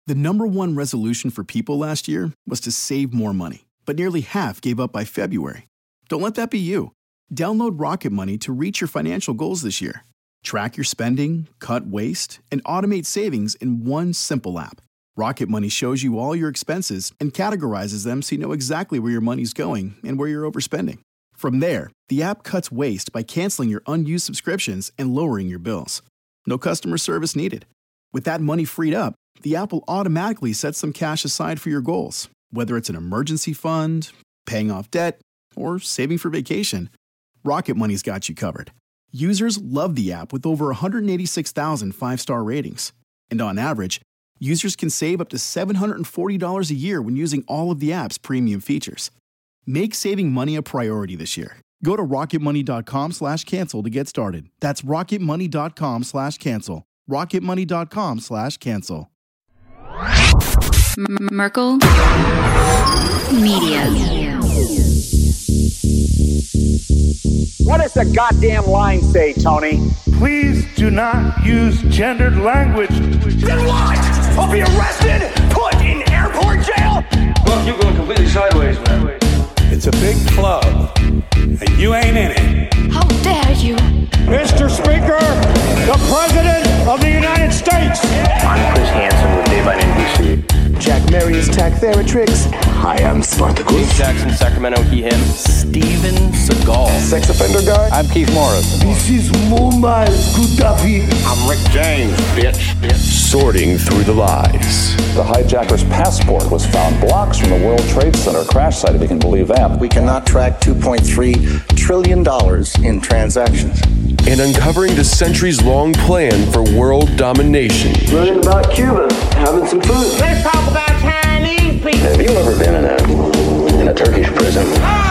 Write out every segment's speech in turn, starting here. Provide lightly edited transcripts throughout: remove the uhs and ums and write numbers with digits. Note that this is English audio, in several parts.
The number one resolution for people last year was to save more money, but nearly half gave up by February. Don't let that be you. Download Rocket Money to reach your financial goals this year. Track your spending, cut waste, and automate savings in one simple app. Rocket Money shows you all your expenses and categorizes them so you know exactly where your money's going and where you're overspending. From there, the app cuts waste by canceling your unused subscriptions and lowering your bills. No customer service needed. With that money freed up, the app will automatically set some cash aside for your goals, whether it's an emergency fund, paying off debt, or saving for vacation. Rocket Money's got you covered. Users love the app with over 186,000 five-star ratings. And on average, users can save up to $740 a year when using all of the app's premium features. Make saving money a priority this year. Go to rocketmoney.com/cancel to get started. That's rocketmoney.com/cancel. rocketmoney.com/cancel. Merkel Media. What does the goddamn line say, Tony? Please do not use gendered language. Then what? I'll be arrested, put in airport jail? Look, you're going completely sideways, man. It's a big club, and you ain't in it. How dare you? Mr. Speaker, the President of the United States. I'm Chris Hansen with Dave on NBC. Jack Marius Tack Theratrix. Hi, I'm Spartacus. Jackson, Sacramento, he, him. Steven Seagal. Sex offender guy. I'm Keith Morris. This is Muammar Gaddafi. I'm Rick James, bitch. Sorting through the lies. The hijacker's passport was found blocks from the World Trade Center crash site, if you can believe that. We cannot track $2.3 trillion in transactions. And uncovering the centuries-long plan for world domination. Learning about Cuba, having some food. Let's talk about Chinese people. Have you ever been in a Turkish prison?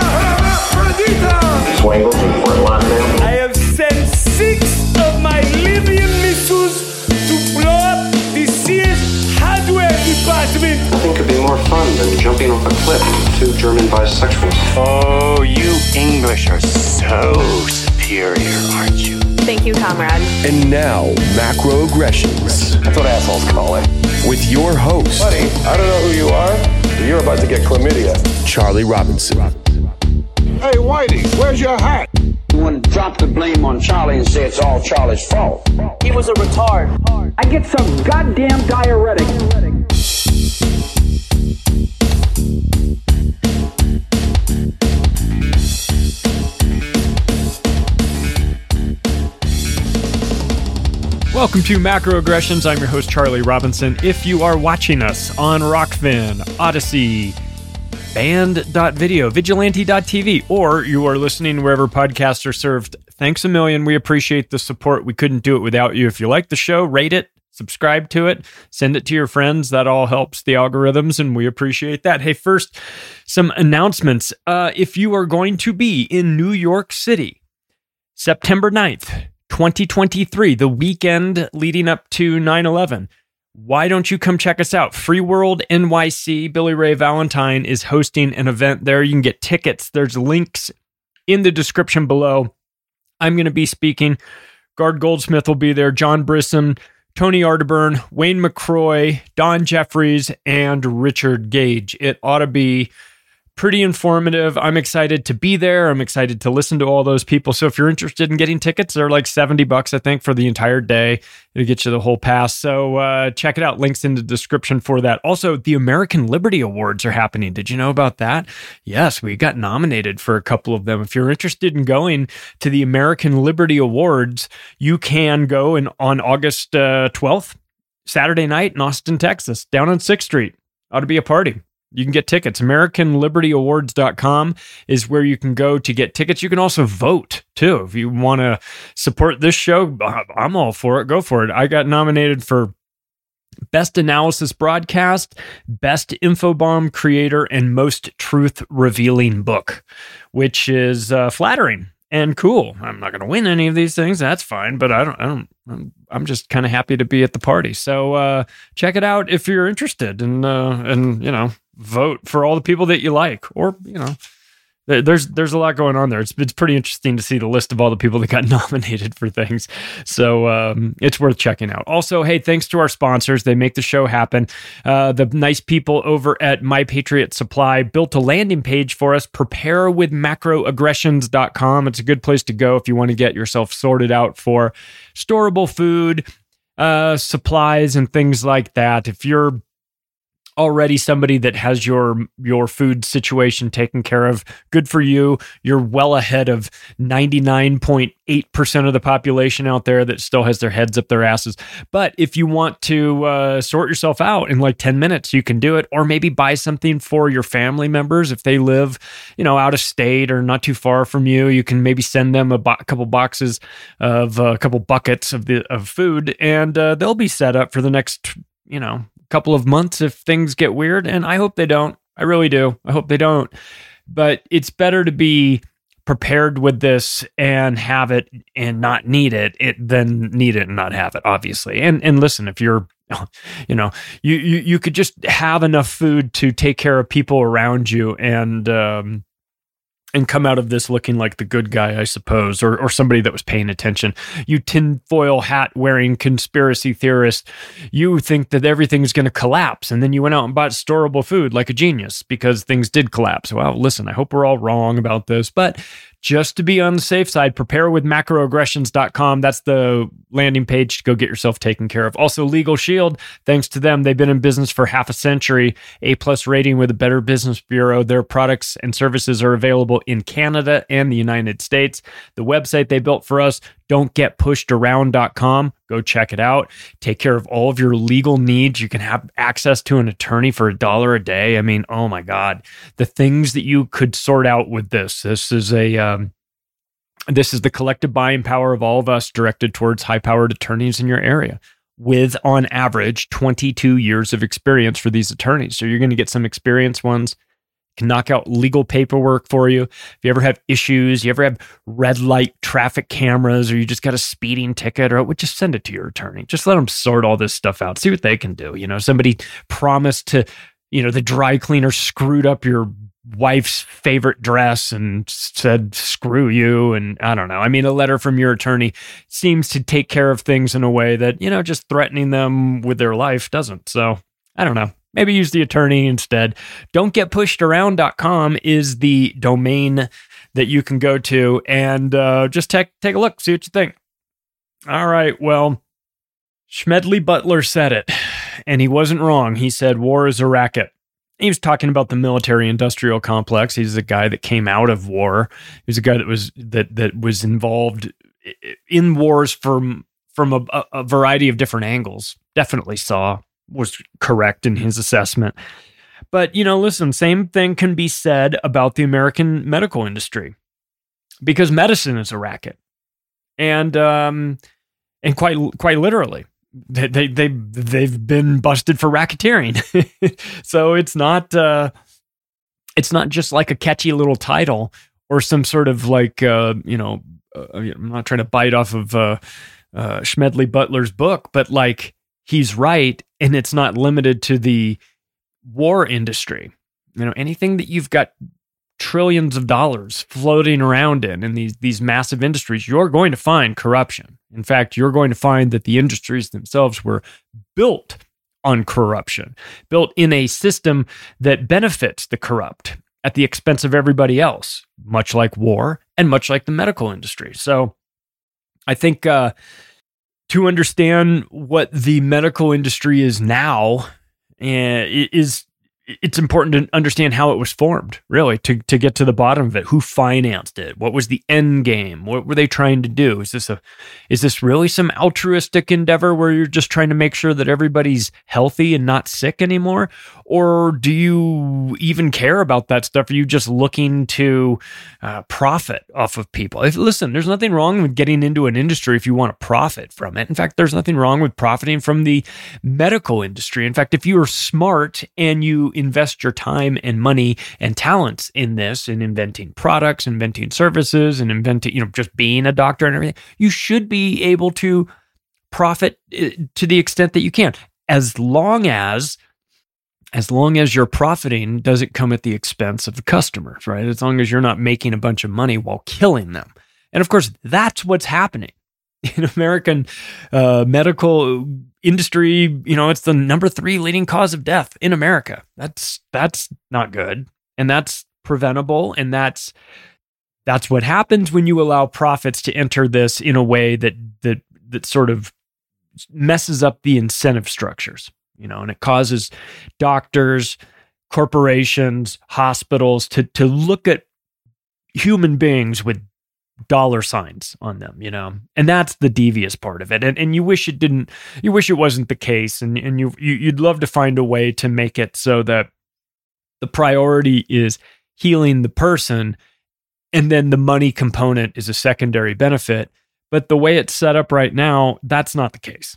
Swangles and Fort Lauderdale. I have sent 6 of my Libyan missiles to blow up the Sears hardware department. Nothing could be more fun than jumping off a cliff with 2 German bisexuals. Oh, you English are so superior, aren't you? Thank you, comrade. And now, macroaggressions. That's what assholes call it. With your host, Buddy, I don't know who you are, but you're about to get chlamydia. Charlie Robinson. Hey, Whitey, where's your hat? You want to drop the blame on Charlie and say it's all Charlie's fault. He was a retard. I get some goddamn diuretic. Welcome to Macroaggressions. I'm your host, Charlie Robinson. If you are watching us on Rockfin, Odyssey, Band.video, Vigilante.tv, or you are listening wherever podcasts are served, thanks a million. We appreciate the support. We couldn't do it without you. If you like the show, rate it, subscribe to it, send it to your friends. That all helps the algorithms, and we appreciate that. Hey, first, some announcements. If you are going to be in New York City, September 9th, 2023, the weekend leading up to 9/11. Why don't you come check us out? Free World NYC, Billy Ray Valentine is hosting an event there. You can get tickets. There's links in the description below. I'm going to be speaking. Gard Goldsmith will be there, John Brisson, Tony Arterburn, Wayne McCroy, Don Jeffries, and Richard Gage. It ought to be pretty informative. I'm excited to be there. I'm excited to listen to all those people. So if you're interested in getting tickets, they're like $70, I think, for the entire day. It'll get you the whole pass. So check it out. Links in the description for that. Also, the American Liberty Awards are happening. Did you know about that? Yes, we got nominated for a couple of them. If you're interested in going to the American Liberty Awards, you can go on August 12th, Saturday night in Austin, Texas, down on 6th Street. Ought to be a party. You can get tickets. AmericanLibertyAwards.com is where you can go to get tickets. You can also vote, too. If you want to support this show, I'm all for it. Go for it. I got nominated for Best Analysis Broadcast, Best Infobomb Creator, and Most Truth-Revealing Book, which is flattering and cool. I'm not going to win any of these things. That's fine, but I'm just kind of happy to be at the party. So check it out if you're interested, and vote for all the people that you like, or There's a lot going on there. It's pretty interesting to see the list of all the people that got nominated for things. So it's worth checking out. Also, hey, thanks to our sponsors. They make the show happen. The nice people over at My Patriot Supply built a landing page for us, preparewithmacroaggressions.com. It's a good place to go if you want to get yourself sorted out for storable food, supplies, and things like that. If you're already somebody that has your food situation taken care of, good for you. You're well ahead of 99.8% of the population out there that still has their heads up their asses. But if you want to sort yourself out in like 10 minutes, you can do it. Or maybe buy something for your family members. If they live, out of state or not too far from you, you can maybe send them a couple boxes of a couple buckets of food, and they'll be set up for the next, couple of months if things get weird. And I hope they don't. I really do. I hope they don't. But it's better to be prepared with this and have it and not need it than need it and not have it, obviously. And listen, if you're, you could just have enough food to take care of people around you and come out of this looking like the good guy, I suppose, or somebody that was paying attention. You tinfoil hat wearing conspiracy theorist, you think that everything's going to collapse, and then you went out and bought storable food like a genius because things did collapse. Well, listen, I hope we're all wrong about this, but just to be on the safe side, preparewithmacroaggressions.com. That's the landing page to go get yourself taken care of. Also, Legal Shield, thanks to them, they've been in business for half a century, A+ rating with a Better Business Bureau. Their products and services are available in Canada and the United States. The website they built for us, don'tgetpushedaround.com. Go check it out. Take care of all of your legal needs. You can have access to an attorney for $1 a day. I mean, oh my God, the things that you could sort out with this. This is the collective buying power of all of us directed towards high-powered attorneys in your area with, on average, 22 years of experience for these attorneys. So you're going to get some experienced ones. Can knock out legal paperwork for you. If you ever have issues, you ever have red light traffic cameras, or you just got a speeding ticket, or just send it to your attorney. Just let them sort all this stuff out. See what they can do. Somebody promised to, the dry cleaner screwed up your wife's favorite dress and said, screw you. And I don't know. I mean, a letter from your attorney seems to take care of things in a way that, just threatening them with their life doesn't. So I don't know. Maybe use the attorney instead. Don'tgetpushedaround.com is the domain that you can go to and just take a look, see what you think. All right, well, Smedley Butler said it, and he wasn't wrong. He said war is a racket. He was talking about the military-industrial complex. He's a guy that came out of war. He was a guy that was involved in wars from a variety of different angles. Definitely was correct in his assessment. But, listen, same thing can be said about the American medical industry, because medicine is a racket. And quite literally, they've been busted for racketeering. So it's not just like a catchy little title or some sort of like, I'm not trying to bite off of Smedley Butler's book, but like, he's right, and it's not limited to the war industry. Anything that you've got trillions of dollars floating around in these massive industries, you're going to find corruption. In fact, you're going to find that the industries themselves were built on corruption, built in a system that benefits the corrupt at the expense of everybody else, much like war and much like the medical industry. So I think to understand what the medical industry is now, it's important to understand how it was formed, really, to get to the bottom of it. Who financed it? What was the end game? What were they trying to do? Is this really some altruistic endeavor where you're just trying to make sure that everybody's healthy and not sick anymore? Or do you even care about that stuff? Are you just looking to profit off of people? Listen, there's nothing wrong with getting into an industry if you want to profit from it. In fact, there's nothing wrong with profiting from the medical industry. In fact, if you are smart and you invest your time and money and talents in this, in inventing products, inventing services, and inventing, just being a doctor and everything, you should be able to profit to the extent that you can, as long as as long as you're profiting, doesn't come at the expense of the customers, right? As long as you're not making a bunch of money while killing them. And of course, that's what's happening in American medical industry. It's the number 3 leading cause of death in America. That's not good. And that's preventable. And that's what happens when you allow profits to enter this in a way that sort of messes up the incentive structures, and it causes doctors, corporations, hospitals to look at human beings with dollar signs on them, and that's the devious part of it. And you wish it wasn't the case. And you'd love to find a way to make it so that the priority is healing the person, and then the money component is a secondary benefit. But the way it's set up right now, that's not the case.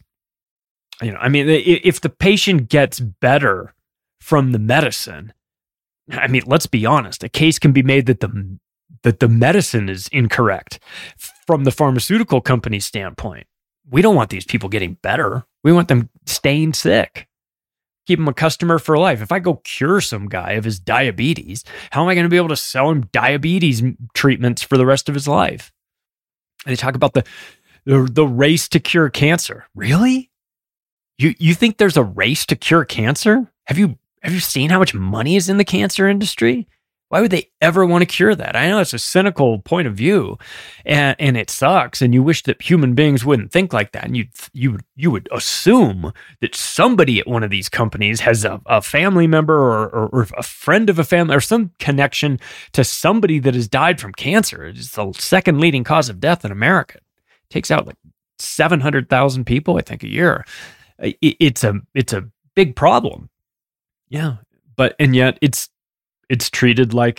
If the patient gets better from the medicine, let's be honest, a case can be made that the medicine is incorrect from the pharmaceutical company's standpoint. We don't want these people getting better. We want them staying sick. Keep them a customer for life. If I go cure some guy of his diabetes, how am I going to be able to sell him diabetes treatments for the rest of his life? And they talk about the race to cure cancer. Really? You think there's a race to cure cancer? Have you seen how much money is in the cancer industry? Why would they ever want to cure that? I know it's a cynical point of view, and it sucks. And you wish that human beings wouldn't think like that. And you would assume that somebody at one of these companies has a family member or a friend of a family or some connection to somebody that has died from cancer. It's the 2nd leading cause of death in America. It takes out like 700,000 people, I think, a year. It's a big problem. Yeah, and yet it's treated like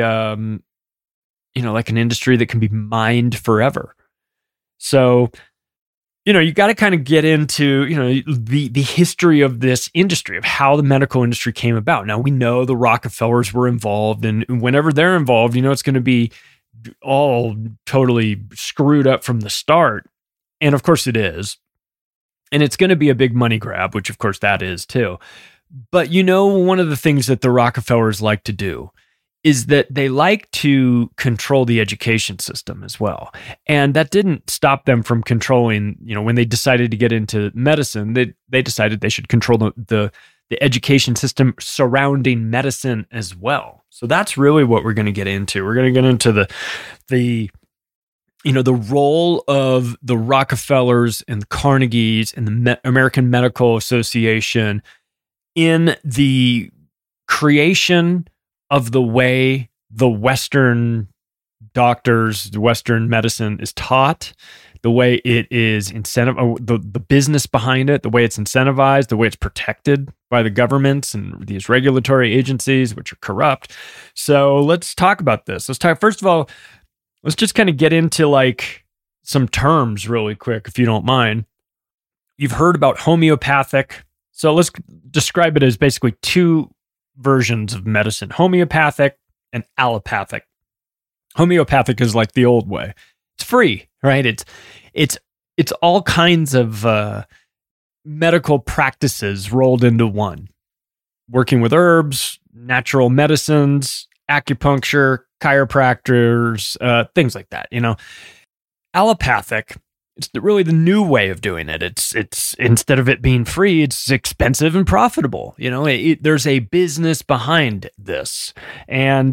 like an industry that can be mined forever. So, you got to kind of get into, the history of this industry, of how the medical industry came about. Now, we know the Rockefellers were involved, and whenever they're involved, it's going to be all totally screwed up from the start. And of course it is. And it's going to be a big money grab, which of course that is too. But one of the things that the Rockefellers like to do is that they like to control the education system as well. And that didn't stop them from controlling, when they decided to get into medicine, they decided they should control the education system surrounding medicine as well. So that's really what we're going to get into. We're going to get into the role of the Rockefellers and the Carnegies and the American Medical Association in the creation of the way the Western doctors, the Western medicine is taught, the way it is the business behind it, the way it's incentivized, the way it's protected by the governments and these regulatory agencies, which are corrupt. So let's talk about this. First of all, let's just kind of get into like some terms really quick, if you don't mind. You've heard about homeopathic. So let's describe it as basically 2 versions of medicine, homeopathic and allopathic. Homeopathic is like the old way. It's free, right? It's all kinds of medical practices rolled into one. Working with herbs, natural medicines, acupuncture, chiropractors, things like that, Allopathic, it's really the new way of doing it. It's instead of it being free, it's expensive and profitable. There's a business behind this, and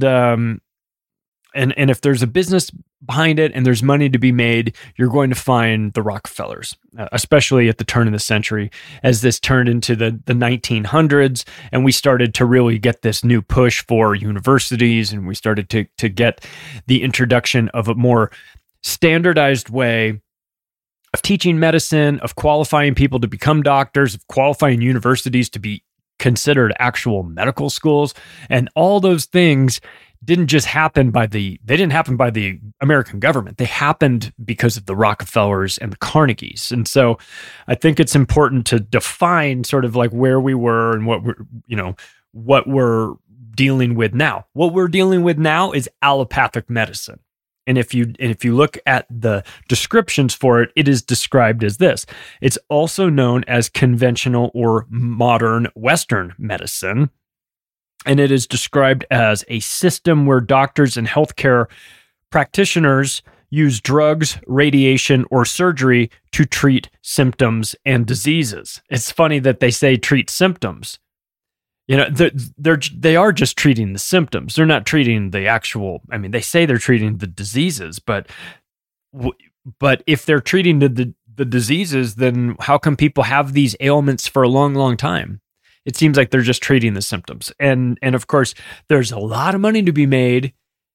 if there's a business behind it and there's money to be made, you're going to find the Rockefellers, especially at the turn of the century, as this turned into the 1900s, and we started to really get this new push for universities, and we started to get the introduction of a more standardized way of teaching medicine, of qualifying people to become doctors, of qualifying universities to be considered actual medical schools. And all those things didn't happen by the American government. They happened because of the Rockefellers and the Carnegies. And so I think it's important to define sort of like where we were and what we're dealing with now. What we're dealing with now is allopathic medicine. And if you look at the descriptions for it, it is described as this. It's also known as conventional or modern Western medicine. And it is described as a system where doctors and healthcare practitioners use drugs, radiation, or surgery to treat symptoms and diseases. It's funny that they say treat symptoms. They are just treating the symptoms. They're not treating the actual. I mean, they say they're treating the diseases, but if they're treating the diseases, then how come people have these ailments for a long, long time? It seems like they're just treating the symptoms, and of course, there's a lot of money to be made.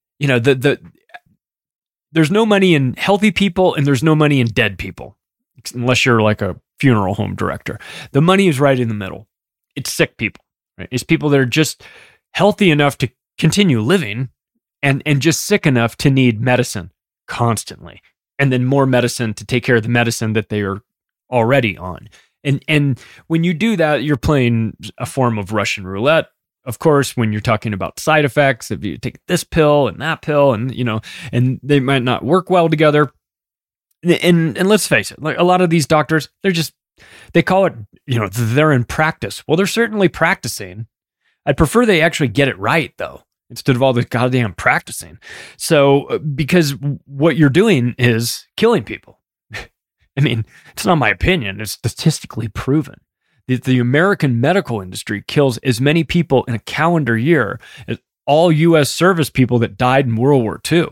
There's no money in healthy people, and there's no money in dead people, unless you're like a funeral home director. The money is right in the middle. It's sick people. Right? It's people that are just healthy enough to continue living and just sick enough to need medicine constantly. And then more medicine to take care of the medicine that they are already on. And when you do that, you're playing a form of Russian roulette. Of course, when you're talking about side effects, if you take this pill and that pill and they might not work well together. And let's face it, like a lot of these doctors, they call it, they're in practice. Well, they're certainly practicing. I'd prefer they actually get it right, though, instead of all this goddamn practicing. So, because what you're doing is killing people. I mean, it's not my opinion. It's statistically proven. The American medical industry kills as many people in a calendar year as all U.S. service people that died in World War II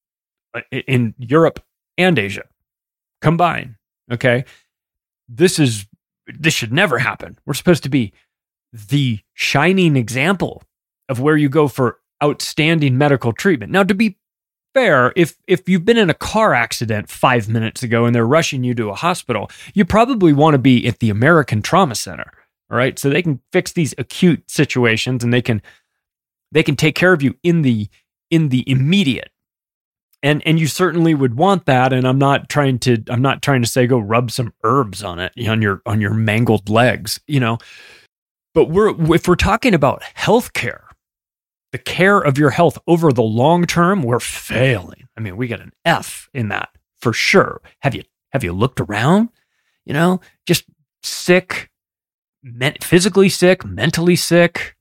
in Europe and Asia combined. Okay. This should never happen. We're supposed to be the shining example of where you go for outstanding medical treatment. Now, to be fair, if you've been in a car accident 5 minutes ago and they're rushing you to a hospital, you probably want to be at the American Trauma Center, all right? So they can fix these acute situations and they can take care of you in the immediate. And you certainly would want that. And I'm not trying to say go rub some herbs on it, on your mangled legs, But if we're talking about healthcare, the care of your health over the long term, we're failing. I mean, we get an F in that for sure. Have you looked around? Just sick, physically sick, mentally sick.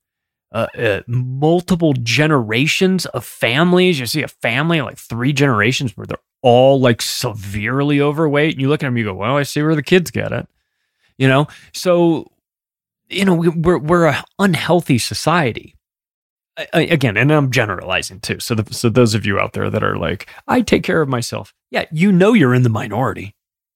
Multiple generations of families. You see a family like 3 generations where they're all like severely overweight. And you look at them, you go, well, I see where the kids get it. So, we're an unhealthy society. Again, and I'm generalizing too. So those of you out there that are like, I take care of myself. Yeah, you're in the minority.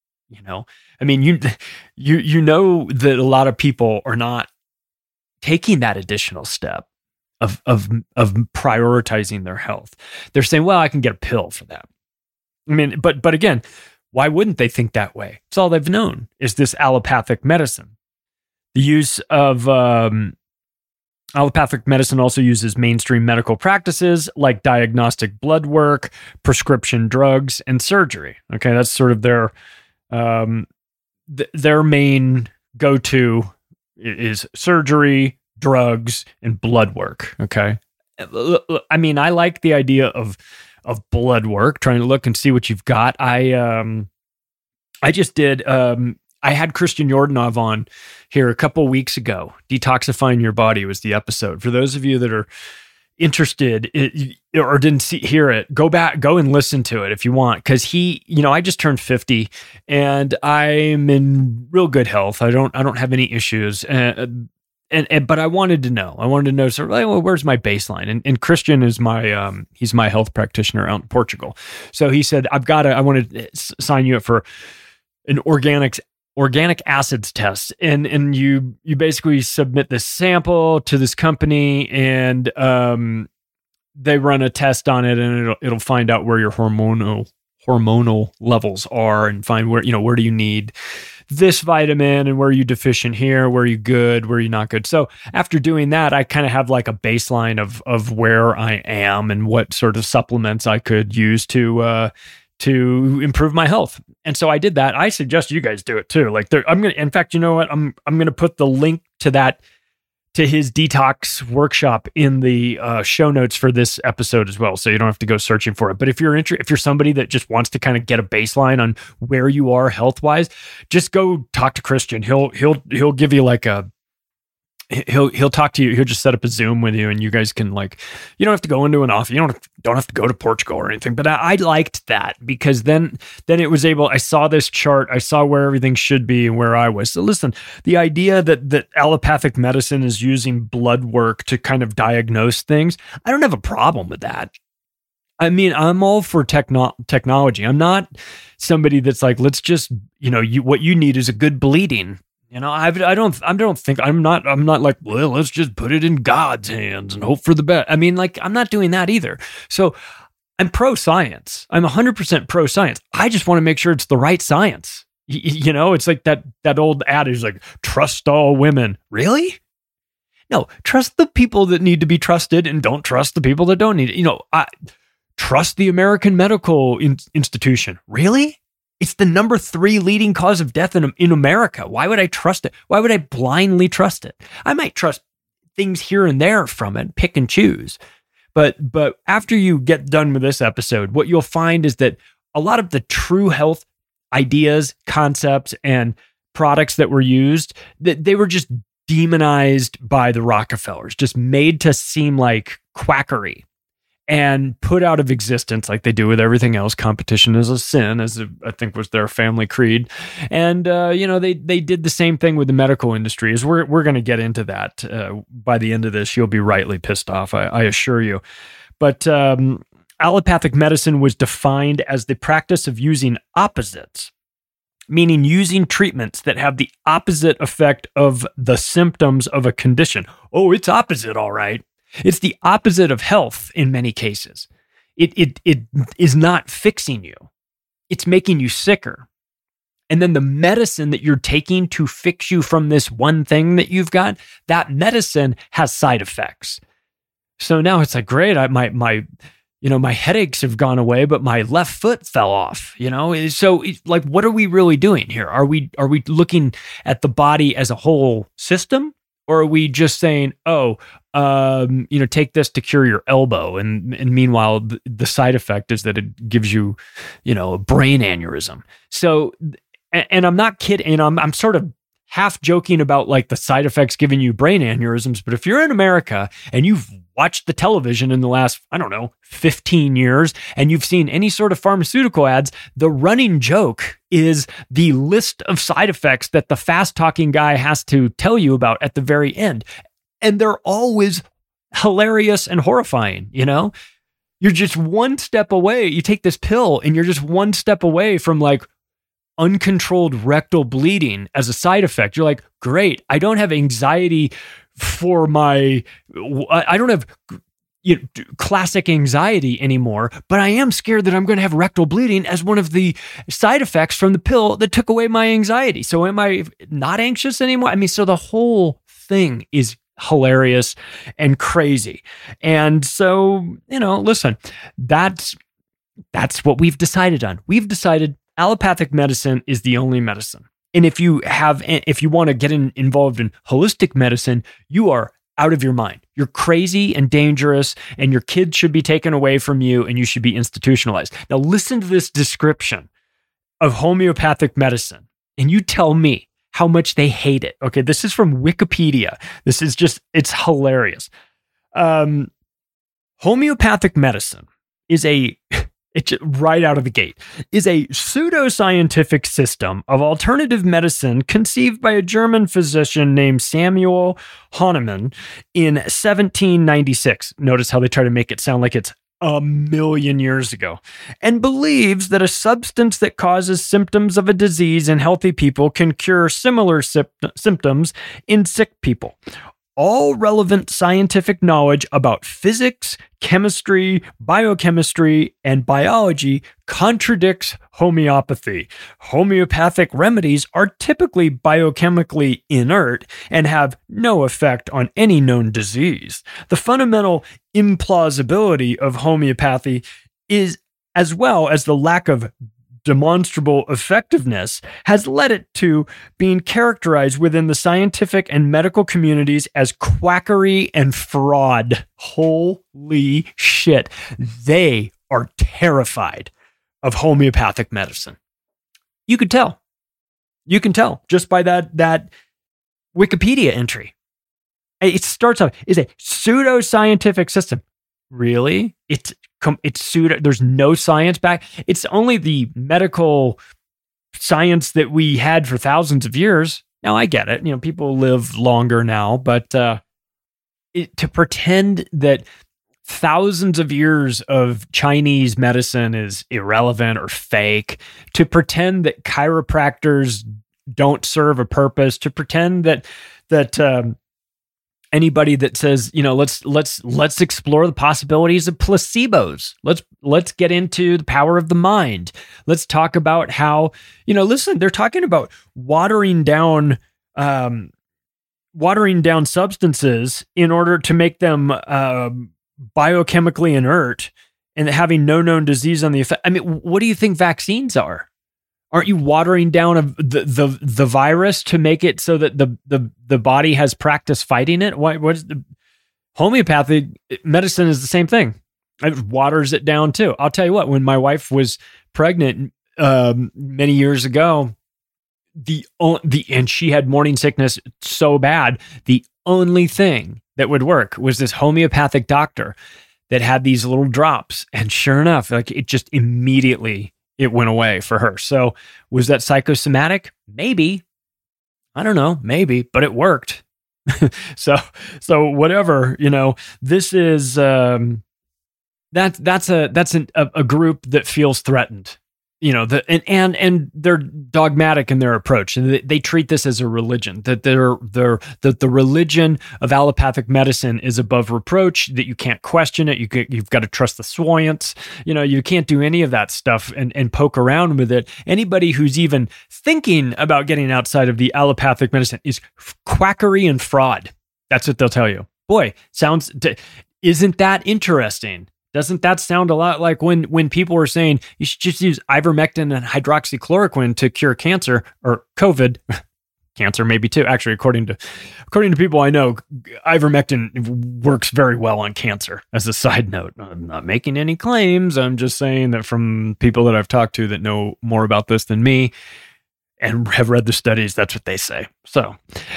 I mean, you know that a lot of people are not taking that additional step of prioritizing their health. They're saying, well, I can get a pill for that. I mean, but again, why wouldn't they think that way? It's all they've known is this allopathic medicine. The use of allopathic medicine also uses mainstream medical practices like diagnostic blood work, prescription drugs, and surgery. Okay, that's sort of their main go-to is surgery, drugs, and blood work. Okay. I mean, I like the idea of blood work, trying to look and see what you've got. I just did, I had Christian Yordanov on here a couple weeks ago. Detoxifying Your Body was the episode. For those of you that are interested or didn't hear it, go and listen to it if you want. Because I just turned 50 and I'm in real good health. I don't have any issues. But I wanted to know sort of like, well, where's my baseline? And Christian is he's my health practitioner out in Portugal. So he said, I want to sign you up for an organic acids test. And you basically submit this sample to this company and they run a test on it and it'll find out where your hormonal levels are and find where do you need this vitamin and where are you deficient here, where are you good, where are you not good. So after doing that, I kind of have like a baseline of where I am and what sort of supplements I could use to improve my health. And so I did that. I suggest you guys do it too. Like in fact, you know what? I'm going to put the link to that to his detox workshop in the show notes for this episode as well, so you don't have to go searching for it. But if you're somebody that just wants to kind of get a baseline on where you are health wise, just go talk to Christian. He'll give you like he'll talk to you. He'll just set up a Zoom with you, and you guys can you don't have to go into an office. You don't have to go to Portugal or anything. But I liked that because then it was able. I saw this chart. I saw where everything should be and where I was. So listen, the idea that allopathic medicine is using blood work to kind of diagnose things, I don't have a problem with that. I mean, I'm all for technology. I'm not somebody that's like, let's just, what you need is a good bleeding. I don't think I'm not like, well, let's just put it in God's hands and hope for the best. I mean, I'm not doing that either. So I'm pro science. I'm 100% pro science. I just want to make sure it's the right science. It's like that old adage, like, trust all women. Really? No, trust the people that need to be trusted and don't trust the people that don't need it. I trust the American Medical Institution. Really? It's the number 3 leading cause of death in America. Why would I trust it? Why would I blindly trust it? I might trust things here and there from it, pick and choose. But after you get done with this episode, what you'll find is that a lot of the true health ideas, concepts, and products that were used, that they were just demonized by the Rockefellers, just made to seem like quackery and put out of existence like they do with everything else. Competition is a sin, as I think was their family creed. And, they did the same thing with the medical industry. As we're going to get into that by the end of this. You'll be rightly pissed off, I assure you. But allopathic medicine was defined as the practice of using opposites, meaning using treatments that have the opposite effect of the symptoms of a condition. Oh, it's opposite, all right. It's the opposite of health in many cases. It is not fixing you. It's making you sicker. And then the medicine that you're taking to fix you from this one thing that you've got, that medicine has side effects. So now it's like, great, my headaches have gone away, but my left foot fell off, So what are we really doing here? Are we looking at the body as a whole system? Or are we just saying, take this to cure your elbow, and meanwhile the side effect is that it gives you, a brain aneurysm. So, and I'm not kidding. I'm sort of half joking about like the side effects giving you brain aneurysms. But if you're in America and you've watched the television in the last, 15 years, and you've seen any sort of pharmaceutical ads, the running joke is the list of side effects that the fast-talking guy has to tell you about at the very end. And they're always hilarious and horrifying, You're just one step away. You take this pill and you're just one step away from like uncontrolled rectal bleeding as a side effect. You're like, great, I don't have anxiety for I don't have classic anxiety anymore, but I am scared that I'm going to have rectal bleeding as one of the side effects from the pill that took away my anxiety. So am I not anxious anymore? I mean, so the whole thing is hilarious and crazy. And so, listen, that's what we've decided on. We've decided allopathic medicine is the only medicine. And if you want to get involved in holistic medicine, you are out of your mind. You're crazy and dangerous, and your kids should be taken away from you, and you should be institutionalized. Now, listen to this description of homeopathic medicine, and you tell me how much they hate it. Okay, this is from Wikipedia. This is it's hilarious. Homeopathic medicine is it's right out of the gate, is a pseudoscientific system of alternative medicine conceived by a German physician named Samuel Hahnemann in 1796. Notice how they try to make it sound like it's a million years ago, and believes that a substance that causes symptoms of a disease in healthy people can cure similar symptoms in sick people. All relevant scientific knowledge about physics, chemistry, biochemistry, and biology contradicts homeopathy. Homeopathic remedies are typically biochemically inert and have no effect on any known disease. The fundamental implausibility of homeopathy is, as well as the lack of demonstrable effectiveness has led it to being characterized within the scientific and medical communities as quackery and fraud. Holy shit. They are terrified of homeopathic medicine. You could tell. You can tell just by that Wikipedia entry. It starts off, is a pseudoscientific system. Really? It's pseudo. There's no science back. It's only the medical science that we had for thousands of years. Now, I get it. People live longer now, but to pretend that thousands of years of Chinese medicine is irrelevant or fake, to pretend that chiropractors don't serve a purpose, to pretend that anybody that says, let's explore the possibilities of placebos. Let's get into the power of the mind. Let's talk about how, listen, they're talking about watering down substances in order to make them biochemically inert and having no known disease on the effect. I mean, what do you think vaccines are? Aren't you watering down the virus to make it so that the body has practice fighting it? What is the homeopathic medicine is the same thing. It waters it down too. I'll tell you what, when my wife was pregnant many years ago, and she had morning sickness so bad, the only thing that would work was this homeopathic doctor that had these little drops. And sure enough, it just immediately it went away for her. So was that psychosomatic? Maybe. I don't know. Maybe, but it worked. So whatever, this is, that's a group that feels threatened, and they're dogmatic in their approach, and they treat this as a religion, that that the religion of allopathic medicine is above reproach, that you can't question it. You've got to trust the science. You can't do any of that stuff and poke around with it. Anybody who's even thinking about getting outside of the allopathic medicine is quackery and fraud. That's what they'll tell you. Boy, isn't that interesting? Doesn't that sound a lot like when people were saying you should just use ivermectin and hydroxychloroquine to cure cancer or COVID? Cancer maybe too. Actually, according to people I know, ivermectin works very well on cancer. As a side note, I'm not making any claims. I'm just saying that from people that I've talked to that know more about this than me and have read the studies, that's what they say. So,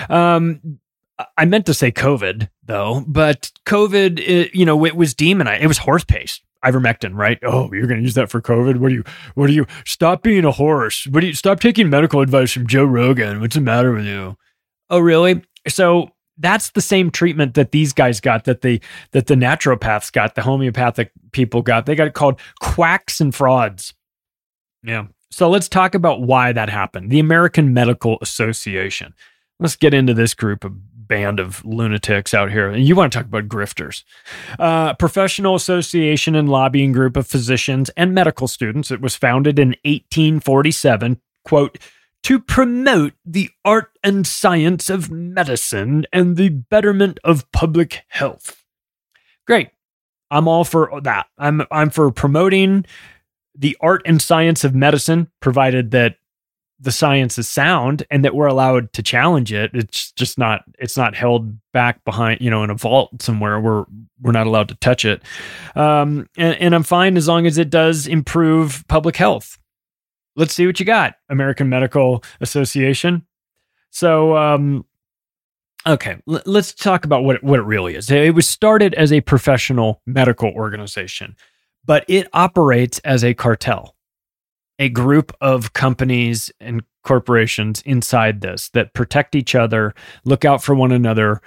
I meant to say COVID though, but COVID, it was demonized. It was horse paste, ivermectin, right? Oh, you're going to use that for COVID? What do you, stop being a horse. Stop taking medical advice from Joe Rogan. What's the matter with you? Oh, really? So that's the same treatment that these guys got, that the naturopaths got, the homeopathic people got. They got it called quacks and frauds. Yeah. So let's talk about why that happened. The American Medical Association. Let's get into this group of band of lunatics out here. And you want to talk about grifters. Professional association and lobbying group of physicians and medical students. It was founded in 1847, quote, to promote the art and science of medicine and the betterment of public health. Great. I'm all for that. I'm for promoting the art and science of medicine, provided that the science is sound and that we're allowed to challenge it. It's not held back behind, in a vault somewhere where we're not allowed to touch it. And I'm fine as long as it does improve public health. Let's see what you got, American Medical Association. So, okay, let's talk about what it really is. It was started as a professional medical organization, but it operates as a cartel. A group of companies and corporations inside this that protect each other, look out for one another,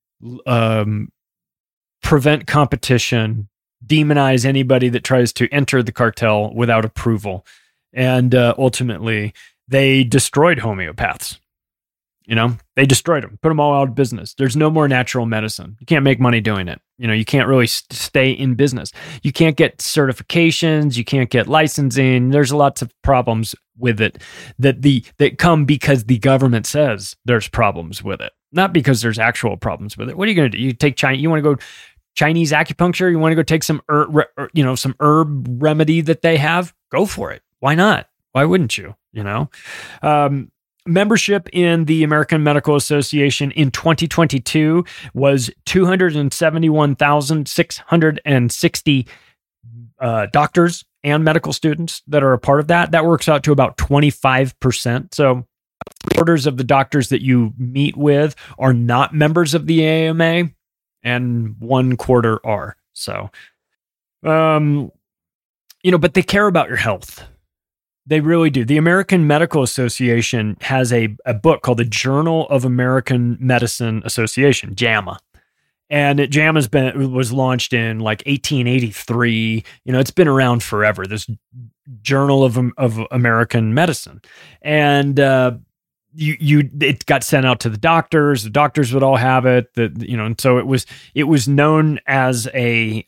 prevent competition, demonize anybody that tries to enter the cartel without approval. And ultimately, they destroyed homeopaths. They destroyed them, put them all out of business. There's no more natural medicine. You can't make money doing it. You can't really stay in business. You can't get certifications. You can't get licensing. There's lots of problems with it that come because the government says there's problems with it, not because there's actual problems with it. What are you going to do? You take China. You want to go Chinese acupuncture? You want to go take some herb remedy that they have? Go for it. Why not? Why wouldn't you? Membership in the American Medical Association in 2022 was 271,660 doctors and medical students that are a part of that. That works out to about 25%. So 3/4 of the doctors that you meet with are not members of the AMA, and 1/4 are. So, but they care about your health. They really do. The American Medical Association has a book called the Journal of American Medicine Association, JAMA. And JAMA was launched in like 1883. It's been around forever, this Journal of American Medicine. And it got sent out to the doctors. The doctors would all have it. And so it was known as a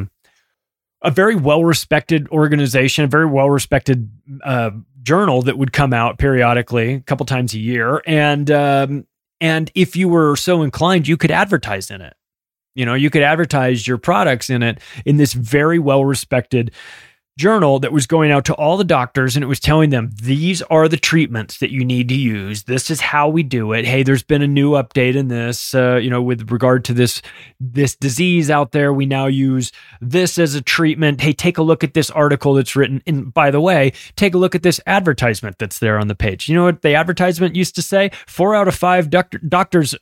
very well-respected organization, a very well-respected journal that would come out periodically, a couple times a year. And if you were so inclined, you could advertise in it. You could advertise your products in it, in this very well-respected journal that was going out to all the doctors, and it was telling them, these are the treatments that you need to use. This is how we do it. Hey, there's been a new update in this, with regard to this disease out there. We now use this as a treatment. Hey, take a look at this article that's written. And by the way, take a look at this advertisement that's there on the page. You know what the advertisement used to say? 4 out of 5 doctors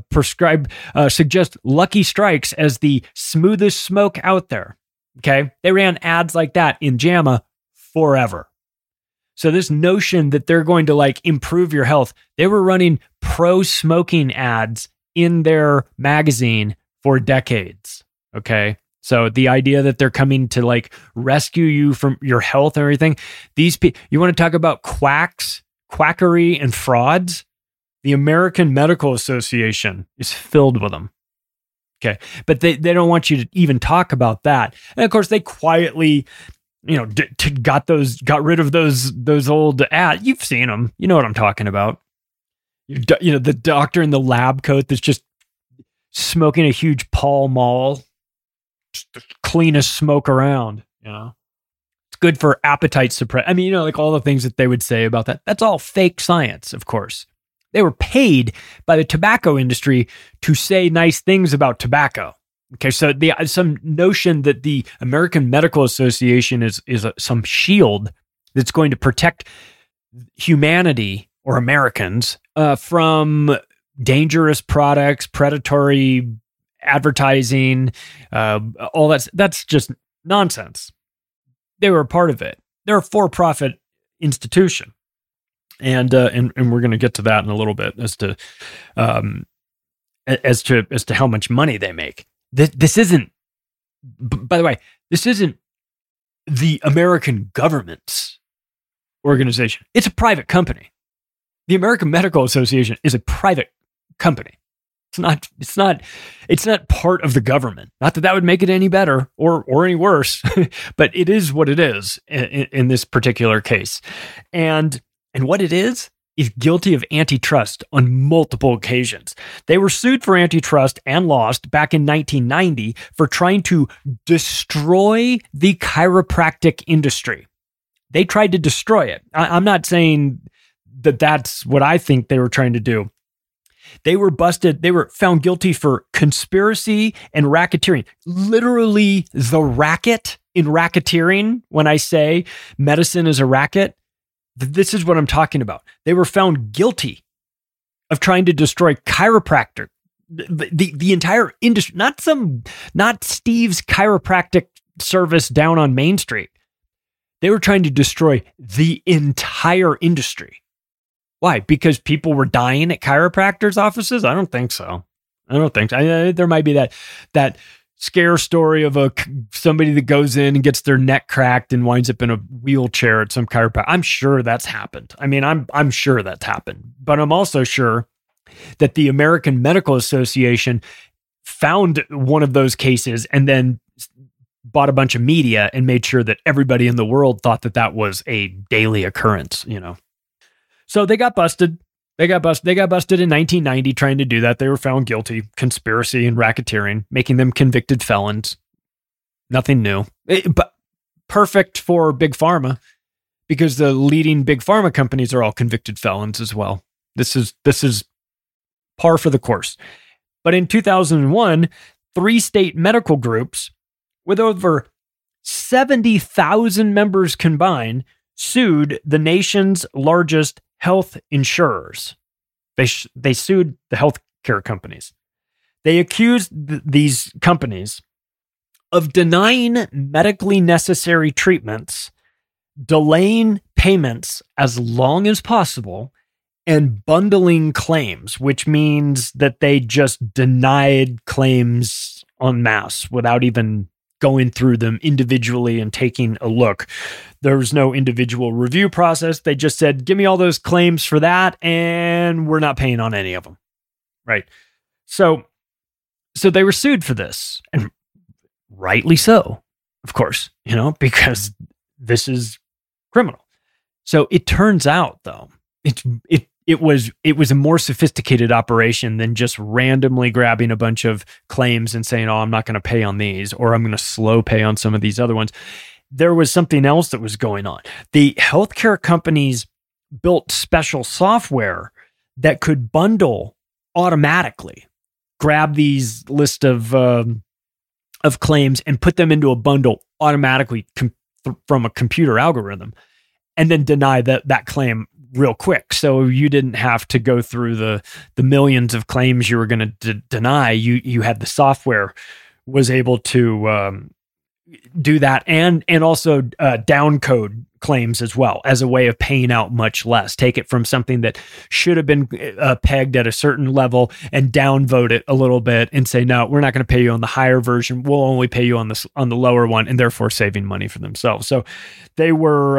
suggest Lucky Strikes as the smoothest smoke out there. Okay. They ran ads like that in JAMA forever. So this notion that they're going to like improve your health, they were running pro-smoking ads in their magazine for decades. Okay. So the idea that they're coming to like rescue you from your health and everything, these people, you want to talk about quackery and frauds? The American Medical Association is filled with them. Okay. But they don't want you to even talk about that. And of course they quietly, got rid of those old ads. You've seen them. You know what I'm talking about. The doctor in the lab coat that's just smoking a huge Pall Mall, just the cleanest smoke around, It's good for appetite suppression. Like all the things that they would say about that. That's all fake science, of course. They were paid by the tobacco industry to say nice things about tobacco. Okay, so some notion that the American Medical Association is some shield that's going to protect humanity or Americans from dangerous products, predatory advertising, all that's just nonsense. They were a part of it. They're a for-profit institution. And we're going to get to that in a little bit as to how much money they make. This isn't, by the way, this isn't the American government's organization. It's a private company. The American Medical Association is a private company. It's not part of the government. Not that would make it any better or any worse, but it is what it is in this particular case. And what it is guilty of antitrust on multiple occasions. They were sued for antitrust and lost back in 1990 for trying to destroy the chiropractic industry. They tried to destroy it. I'm not saying that that's what I think they were trying to do. They were busted. They were found guilty for conspiracy and racketeering. Literally the racket in racketeering. When I say medicine is a racket, this is what I'm talking about. They were found guilty of trying to destroy chiropractic, the entire industry, not Steve's chiropractic service down on Main Street. They were trying to destroy the entire industry. Why? Because people were dying at chiropractors' offices? I don't think so. There might be that scare story of somebody that goes in and gets their neck cracked and winds up in a wheelchair at some chiropractor. I'm sure that's happened. I'm sure that's happened. But I'm also sure that the American Medical Association found one of those cases and then bought a bunch of media and made sure that everybody in the world thought that was a daily occurrence, So they got busted. They got busted in 1990 trying to do that. They were found guilty, conspiracy and racketeering, making them convicted felons. Nothing new, but perfect for Big Pharma because the leading big pharma companies are all convicted felons as well. This is par for the course. But in 2001, 3 state medical groups with over 70,000 members combined sued the nation's largest health insurers. They sued the healthcare companies. They accused these companies of denying medically necessary treatments, delaying payments as long as possible, and bundling claims, which means that they just denied claims en masse without even going through them individually and taking a look. There was no individual review process. They just said, give me all those claims for that, and we're not paying on any of them. Right? So they were sued for this, and rightly so, of course, because this is criminal. So it turns out, though, it was a more sophisticated operation than just randomly grabbing a bunch of claims and saying, oh, I'm not going to pay on these, or I'm going to slow pay on some of these other ones. There was something else that was going on. The healthcare companies built special software that could bundle automatically, grab these list of claims and put them into a bundle automatically from a computer algorithm, and then deny that claim real quick. So you didn't have to go through the millions of claims you were going to deny. You had the software was able to do that and also downcode claims as well as a way of paying out much less. Take it from something that should have been pegged at a certain level and downvote it a little bit and say, no, we're not going to pay you on the higher version. We'll only pay you on the lower one, and therefore saving money for themselves. So they were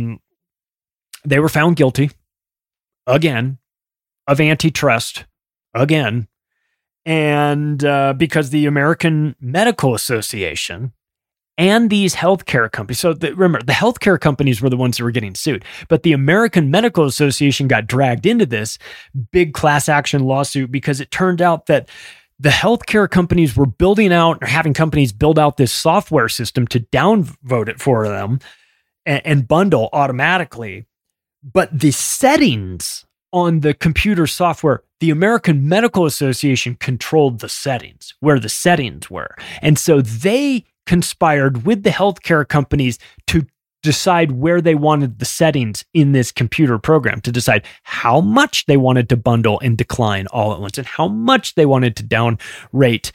found guilty again of antitrust again. And because the American Medical Association and these healthcare companies, remember, the healthcare companies were the ones that were getting sued, but the American Medical Association got dragged into this big class action lawsuit because it turned out that the healthcare companies were building out or having companies build out this software system to downvote it for them and bundle automatically. But the settings on the computer software, the American Medical Association controlled the settings, where the settings were. And so they conspired with the healthcare companies to decide where they wanted the settings in this computer program, to decide how much they wanted to bundle and decline all at once, and how much they wanted to downcode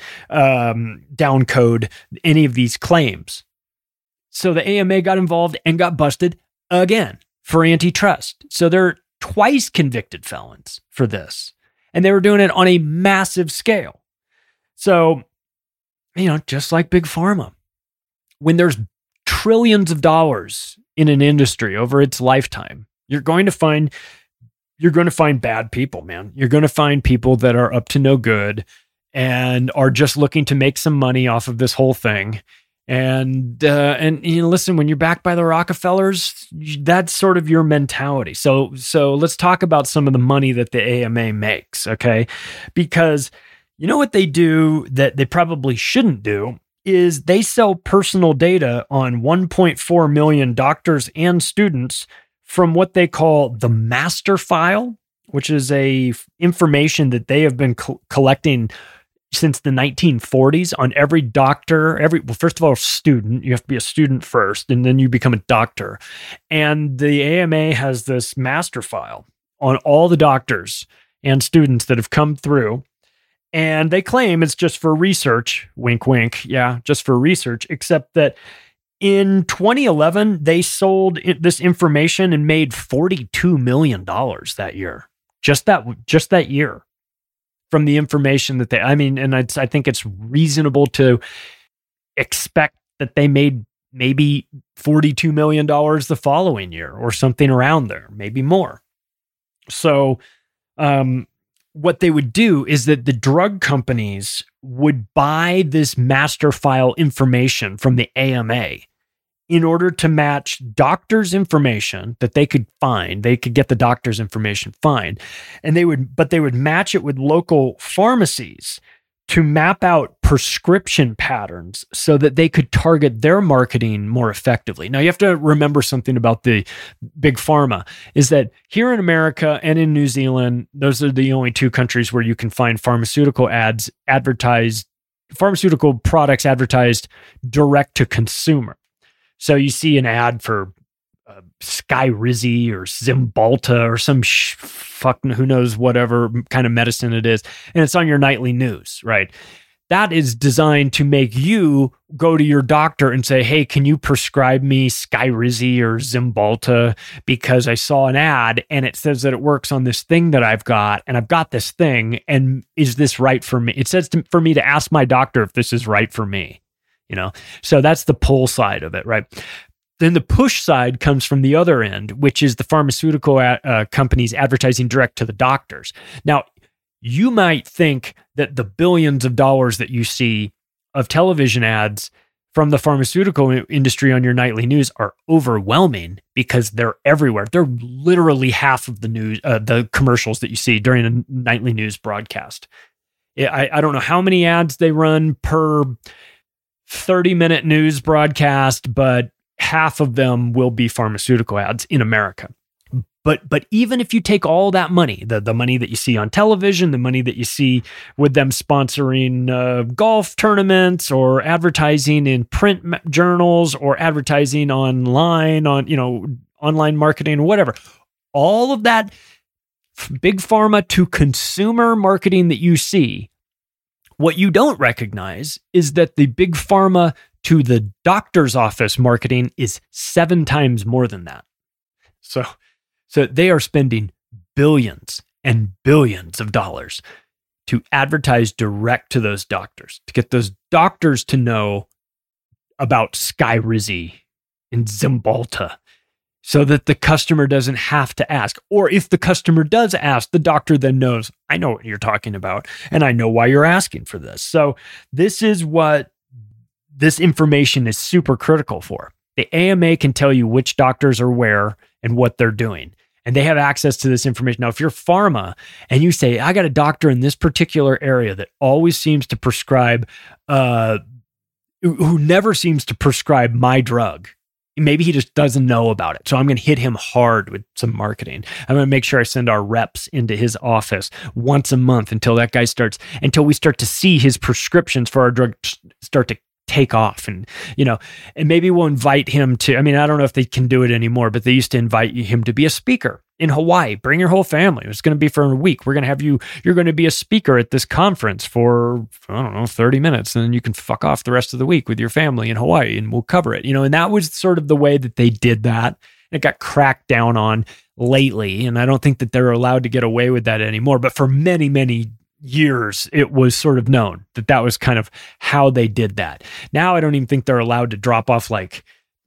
any of these claims. So the AMA got involved and got busted again for antitrust. So they're twice convicted felons for this. And they were doing it on a massive scale. So, just like Big Pharma, when there's trillions of dollars in an industry over its lifetime, you're going to find bad people, man. You're going to find people that are up to no good and are just looking to make some money off of this whole thing. And listen, when you're backed by the Rockefellers, that's sort of your mentality. So let's talk about some of the money that the AMA makes, okay? Because you know what they do that they probably shouldn't do is they sell personal data on 1.4 million doctors and students from what they call the master file, which is information that they have been collecting since the 1940s on every doctor, first of all, student. You have to be a student first, and then you become a doctor. And the AMA has this master file on all the doctors and students that have come through. And they claim it's just for research. Wink, wink. Yeah, just for research. Except that in 2011, they sold this information and made $42 million that year. Just that year. From the information that I think it's reasonable to expect that they made maybe $42 million the following year or something around there, maybe more. So what they would do is that the drug companies would buy this master file information from the AMA in order to match doctors' information that they could find. They could get the doctor's information fine. And they would match it with local pharmacies to map out prescription patterns so that they could target their marketing more effectively. Now, you have to remember something about the big pharma is that here in America and in New Zealand, those are the only two countries where you can find pharmaceutical products advertised direct to consumer. So you see an ad for Skyrizi or Zimbalta or some who knows whatever kind of medicine it is, and it's on your nightly news, right? That is designed to make you go to your doctor and say, hey, can you prescribe me Skyrizi or Zimbalta because I saw an ad and it says that it works on this thing that I've got, and I've got this thing, and is this right for me? It says for me to ask my doctor if this is right for me, So that's the pull side of it, right? Then the push side comes from the other end, which is the pharmaceutical companies advertising direct to the doctors. Now, you might think that the billions of dollars that you see of television ads from the pharmaceutical industry on your nightly news are overwhelming because they're everywhere. They're literally half of the news, the commercials that you see during a nightly news broadcast. I don't know how many ads they run per 30-minute news broadcast, but half of them will be pharmaceutical ads in America. But even if you take all that money, the money that you see on television, the money that you see with them sponsoring golf tournaments or advertising in print journals or advertising online on online marketing or whatever, all of that big pharma to consumer marketing that you see, what you don't recognize is that the big pharma to the doctor's office marketing is 7 times more than that. So they are spending billions and billions of dollars to advertise direct to those doctors, to get those doctors to know about Skyrizi and Zimbalta so that the customer doesn't have to ask. Or if the customer does ask, the doctor then knows, I know what you're talking about, and I know why you're asking for this. So this is what this information is super critical for. The AMA can tell you which doctors are where and what they're doing. And they have access to this information. Now, if you're pharma and you say, I got a doctor in this particular area that always seems to prescribe, who never seems to prescribe my drug, maybe he just doesn't know about it. So I'm going to hit him hard with some marketing. I'm going to make sure I send our reps into his office once a month until we start to see his prescriptions for our drug start to take off. And maybe we'll invite him to, I don't know if they can do it anymore, but they used to invite him to be a speaker in Hawaii. Bring your whole family. It's going to be for a week. We're going to have you're going to be a speaker at this conference for, 30 minutes. And then you can fuck off the rest of the week with your family in Hawaii and we'll cover it. And that was sort of the way that they did that. It got cracked down on lately. And I don't think that they're allowed to get away with that anymore. But for many, many years, it was sort of known that was kind of how they did that. Now, I don't even think they're allowed to drop off like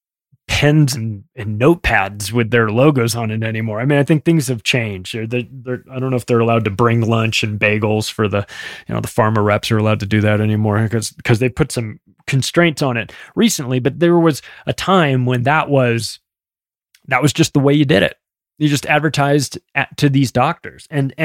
pens and notepads with their logos on it anymore. I think things have changed. I don't know if they're allowed to bring lunch and bagels for the pharma reps are allowed to do that anymore because they put some constraints on it recently. But there was a time when that was just the way you did it. You just advertised to these doctors and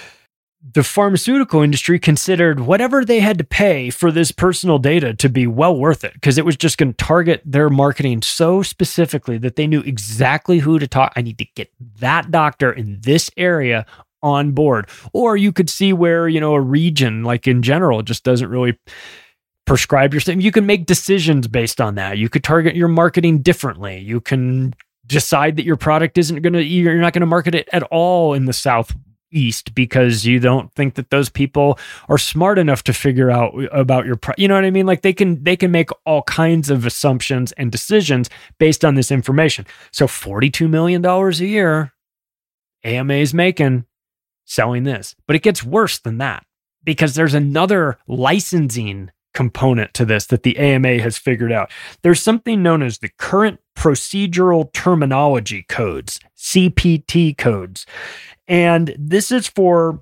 the pharmaceutical industry considered whatever they had to pay for this personal data to be well worth it because it was just going to target their marketing so specifically that they knew exactly who to talk. I need to get that doctor in this area on board. Or you could see where, a region like in general just doesn't really prescribe your thing. You can make decisions based on that. You could target your marketing differently. You can decide that your product you're not going to market it at all in the Southeast because you don't think that those people are smart enough to figure out about your you know what I mean? Like they can make all kinds of assumptions and decisions based on this information. So $42 million a year AMA is making selling this. But it gets worse than that because there's another licensing component to this that the AMA has figured out. There's something known as the Current Procedural Terminology Codes, CPT codes. And this is for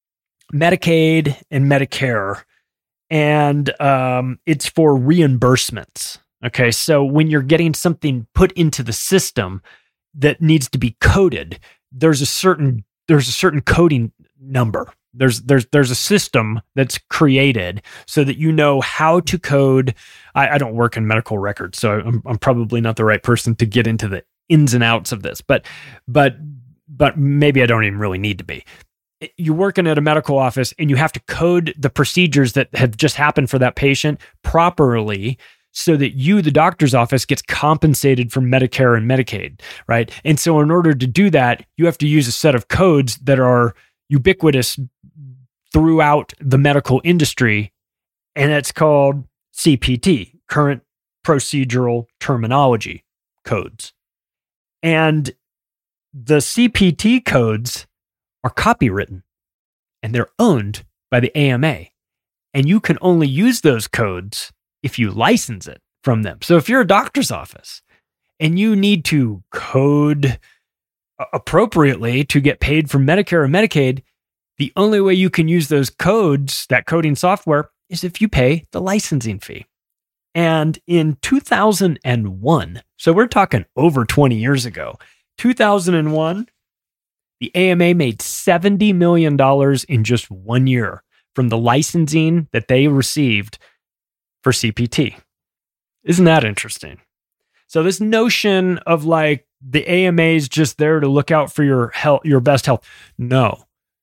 Medicaid and Medicare, and it's for reimbursements. Okay, so when you're getting something put into the system that needs to be coded, there's a certain coding number There's a system that's created so that you know how to code. I don't work in medical records, so I'm probably not the right person to get into the ins and outs of this, but maybe I don't even really need to be. You're working at a medical office and you have to code the procedures that have just happened for that patient properly so that you, the doctor's office, gets compensated from Medicare and Medicaid, right? And so in order to do that, you have to use a set of codes that are ubiquitous throughout the medical industry, and it's called CPT, Current Procedural Terminology Codes. And the CPT codes are copywritten and they're owned by the AMA. And you can only use those codes if you license it from them. So if you're a doctor's office and you need to code appropriately to get paid from Medicare or Medicaid, the only way you can use those codes, that coding software, is if you pay the licensing fee. And in 2001, so we're talking over 20 years ago, 2001, the AMA made $70 million in just 1 year from the licensing that they received for CPT. Isn't that interesting? So this notion of like the AMA is just there to look out for your health, your best health. No.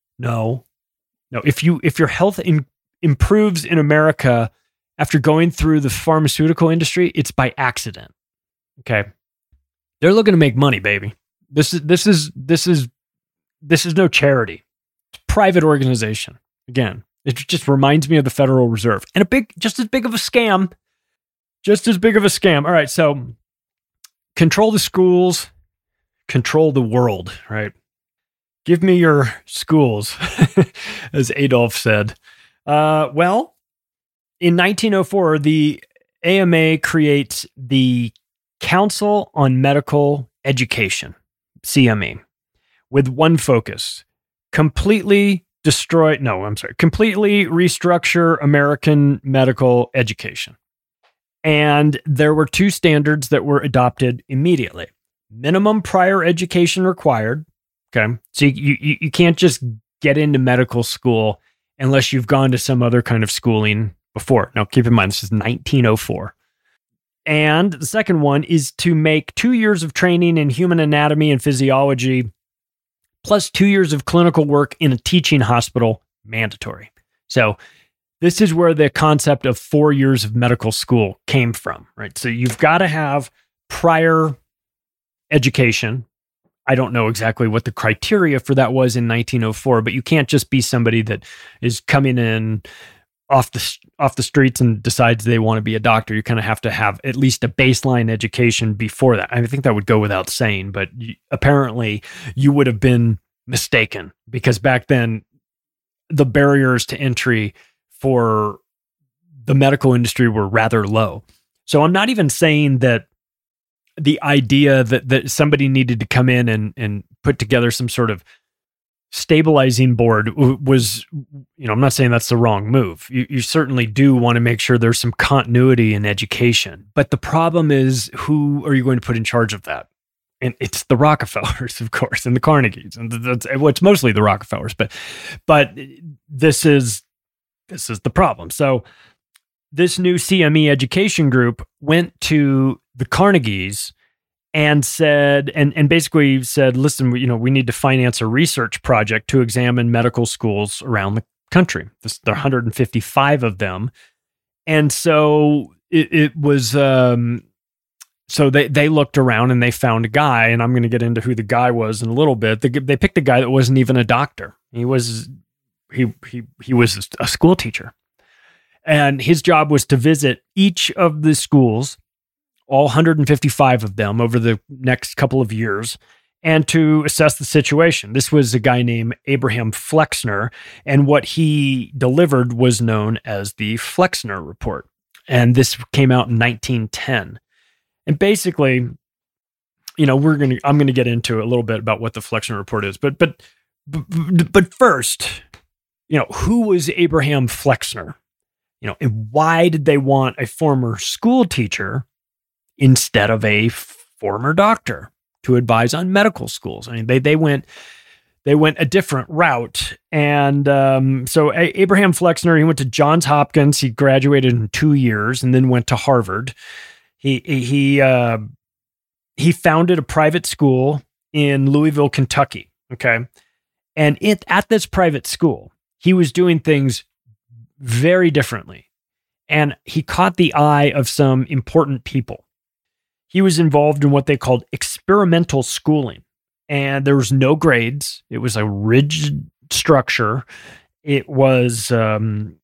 If your health improves in America after going through the pharmaceutical industry, it's by accident. Okay. They're looking to make money, baby. This is no charity. It's a private organization. Again, it just reminds me of the Federal Reserve and just as big of a scam. All right. So control the schools, control the world, right? Give me your schools, as Adolf said. Well, in 1904, the AMA creates the Council on Medical Education, CME, with one focus: completely restructure American medical education. And there were two standards that were adopted immediately. Minimum prior education required. Okay. So you can't just get into medical school unless you've gone to some other kind of schooling before. Now, keep in mind, this is 1904. And the second one is to make 2 years of training in human anatomy and physiology, plus 2 years of clinical work in a teaching hospital mandatory. So this is where the concept of 4 years of medical school came from, right? So you've got to have prior education. I don't know exactly what the criteria for that was in 1904, but you can't just be somebody that is coming in off the streets and decides they want to be a doctor. You kind of have to have at least a baseline education before that. I think that would go without saying, but apparently you would have been mistaken, because back then the barriers to entry for the medical industry were rather low. So I'm not even saying that the idea that somebody needed to come in and put together some sort of stabilizing board was, I'm not saying that's the wrong move. You certainly do want to make sure there's some continuity in education. But the problem is, who are you going to put in charge of that? And it's the Rockefellers, of course, and the Carnegies. And it's mostly the Rockefellers, but this is the problem. So this new CME education group went to the Carnegies and said, and basically said, listen, we need to finance a research project to examine medical schools around the country. There are 155 of them. And so it was, so they looked around and they found a guy, and I'm going to get into who the guy was in a little bit. They picked a guy that wasn't even a doctor. He was a school teacher. And his job was to visit each of the schools, all 155 of them, over the next couple of years, and to assess the situation. This was a guy named Abraham Flexner, and what he delivered was known as the Flexner Report. And this came out in 1910. And basically, I'm going to get into a little bit about what the Flexner Report is. But first, who was Abraham Flexner? And why did they want a former school teacher instead of a former doctor to advise on medical schools? I mean, they went they went a different route. And so Abraham Flexner, he went to Johns Hopkins. He graduated in 2 years and then went to Harvard. He founded a private school in Louisville, Kentucky. Okay. And at this private school, he was doing things very differently. And he caught the eye of some important people. He was involved in what they called experimental schooling. And there was no grades. It was a rigid structure. It was, you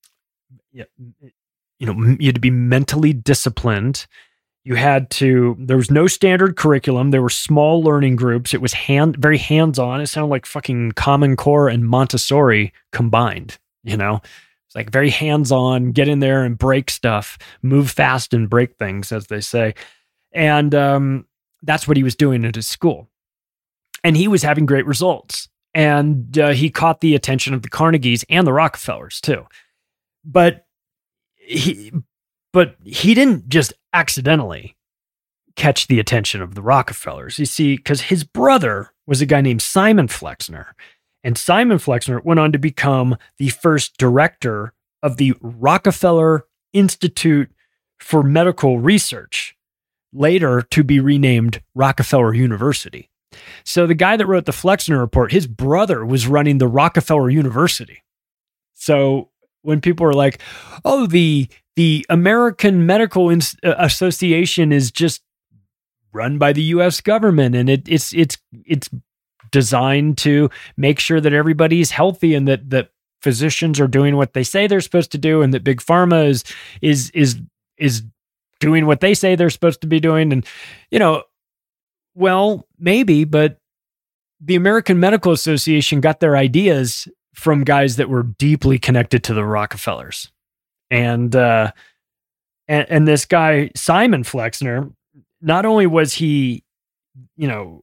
had to be mentally disciplined. There was no standard curriculum. There were small learning groups. It was very hands-on. It sounded like fucking Common Core and Montessori combined, It's like very hands-on, get in there and break stuff, move fast and break things, as they say. And that's what he was doing at his school. And he was having great results. And he caught the attention of the Carnegies and the Rockefellers too. But he didn't just accidentally catch the attention of the Rockefellers. You see, because his brother was a guy named Simon Flexner. And Simon Flexner went on to become the first director of the Rockefeller Institute for Medical Research, later to be renamed Rockefeller University. So the guy that wrote the Flexner Report, his brother was running the Rockefeller University. So when people are like, oh, the American Medical Association is just run by the U.S. government, and it's designed to make sure that everybody's healthy and that physicians are doing what they say they're supposed to do, and that Big Pharma is doing what they say they're supposed to be doing. And, well, maybe, but the American Medical Association got their ideas from guys that were deeply connected to the Rockefellers. And this guy, Simon Flexner, not only was he, not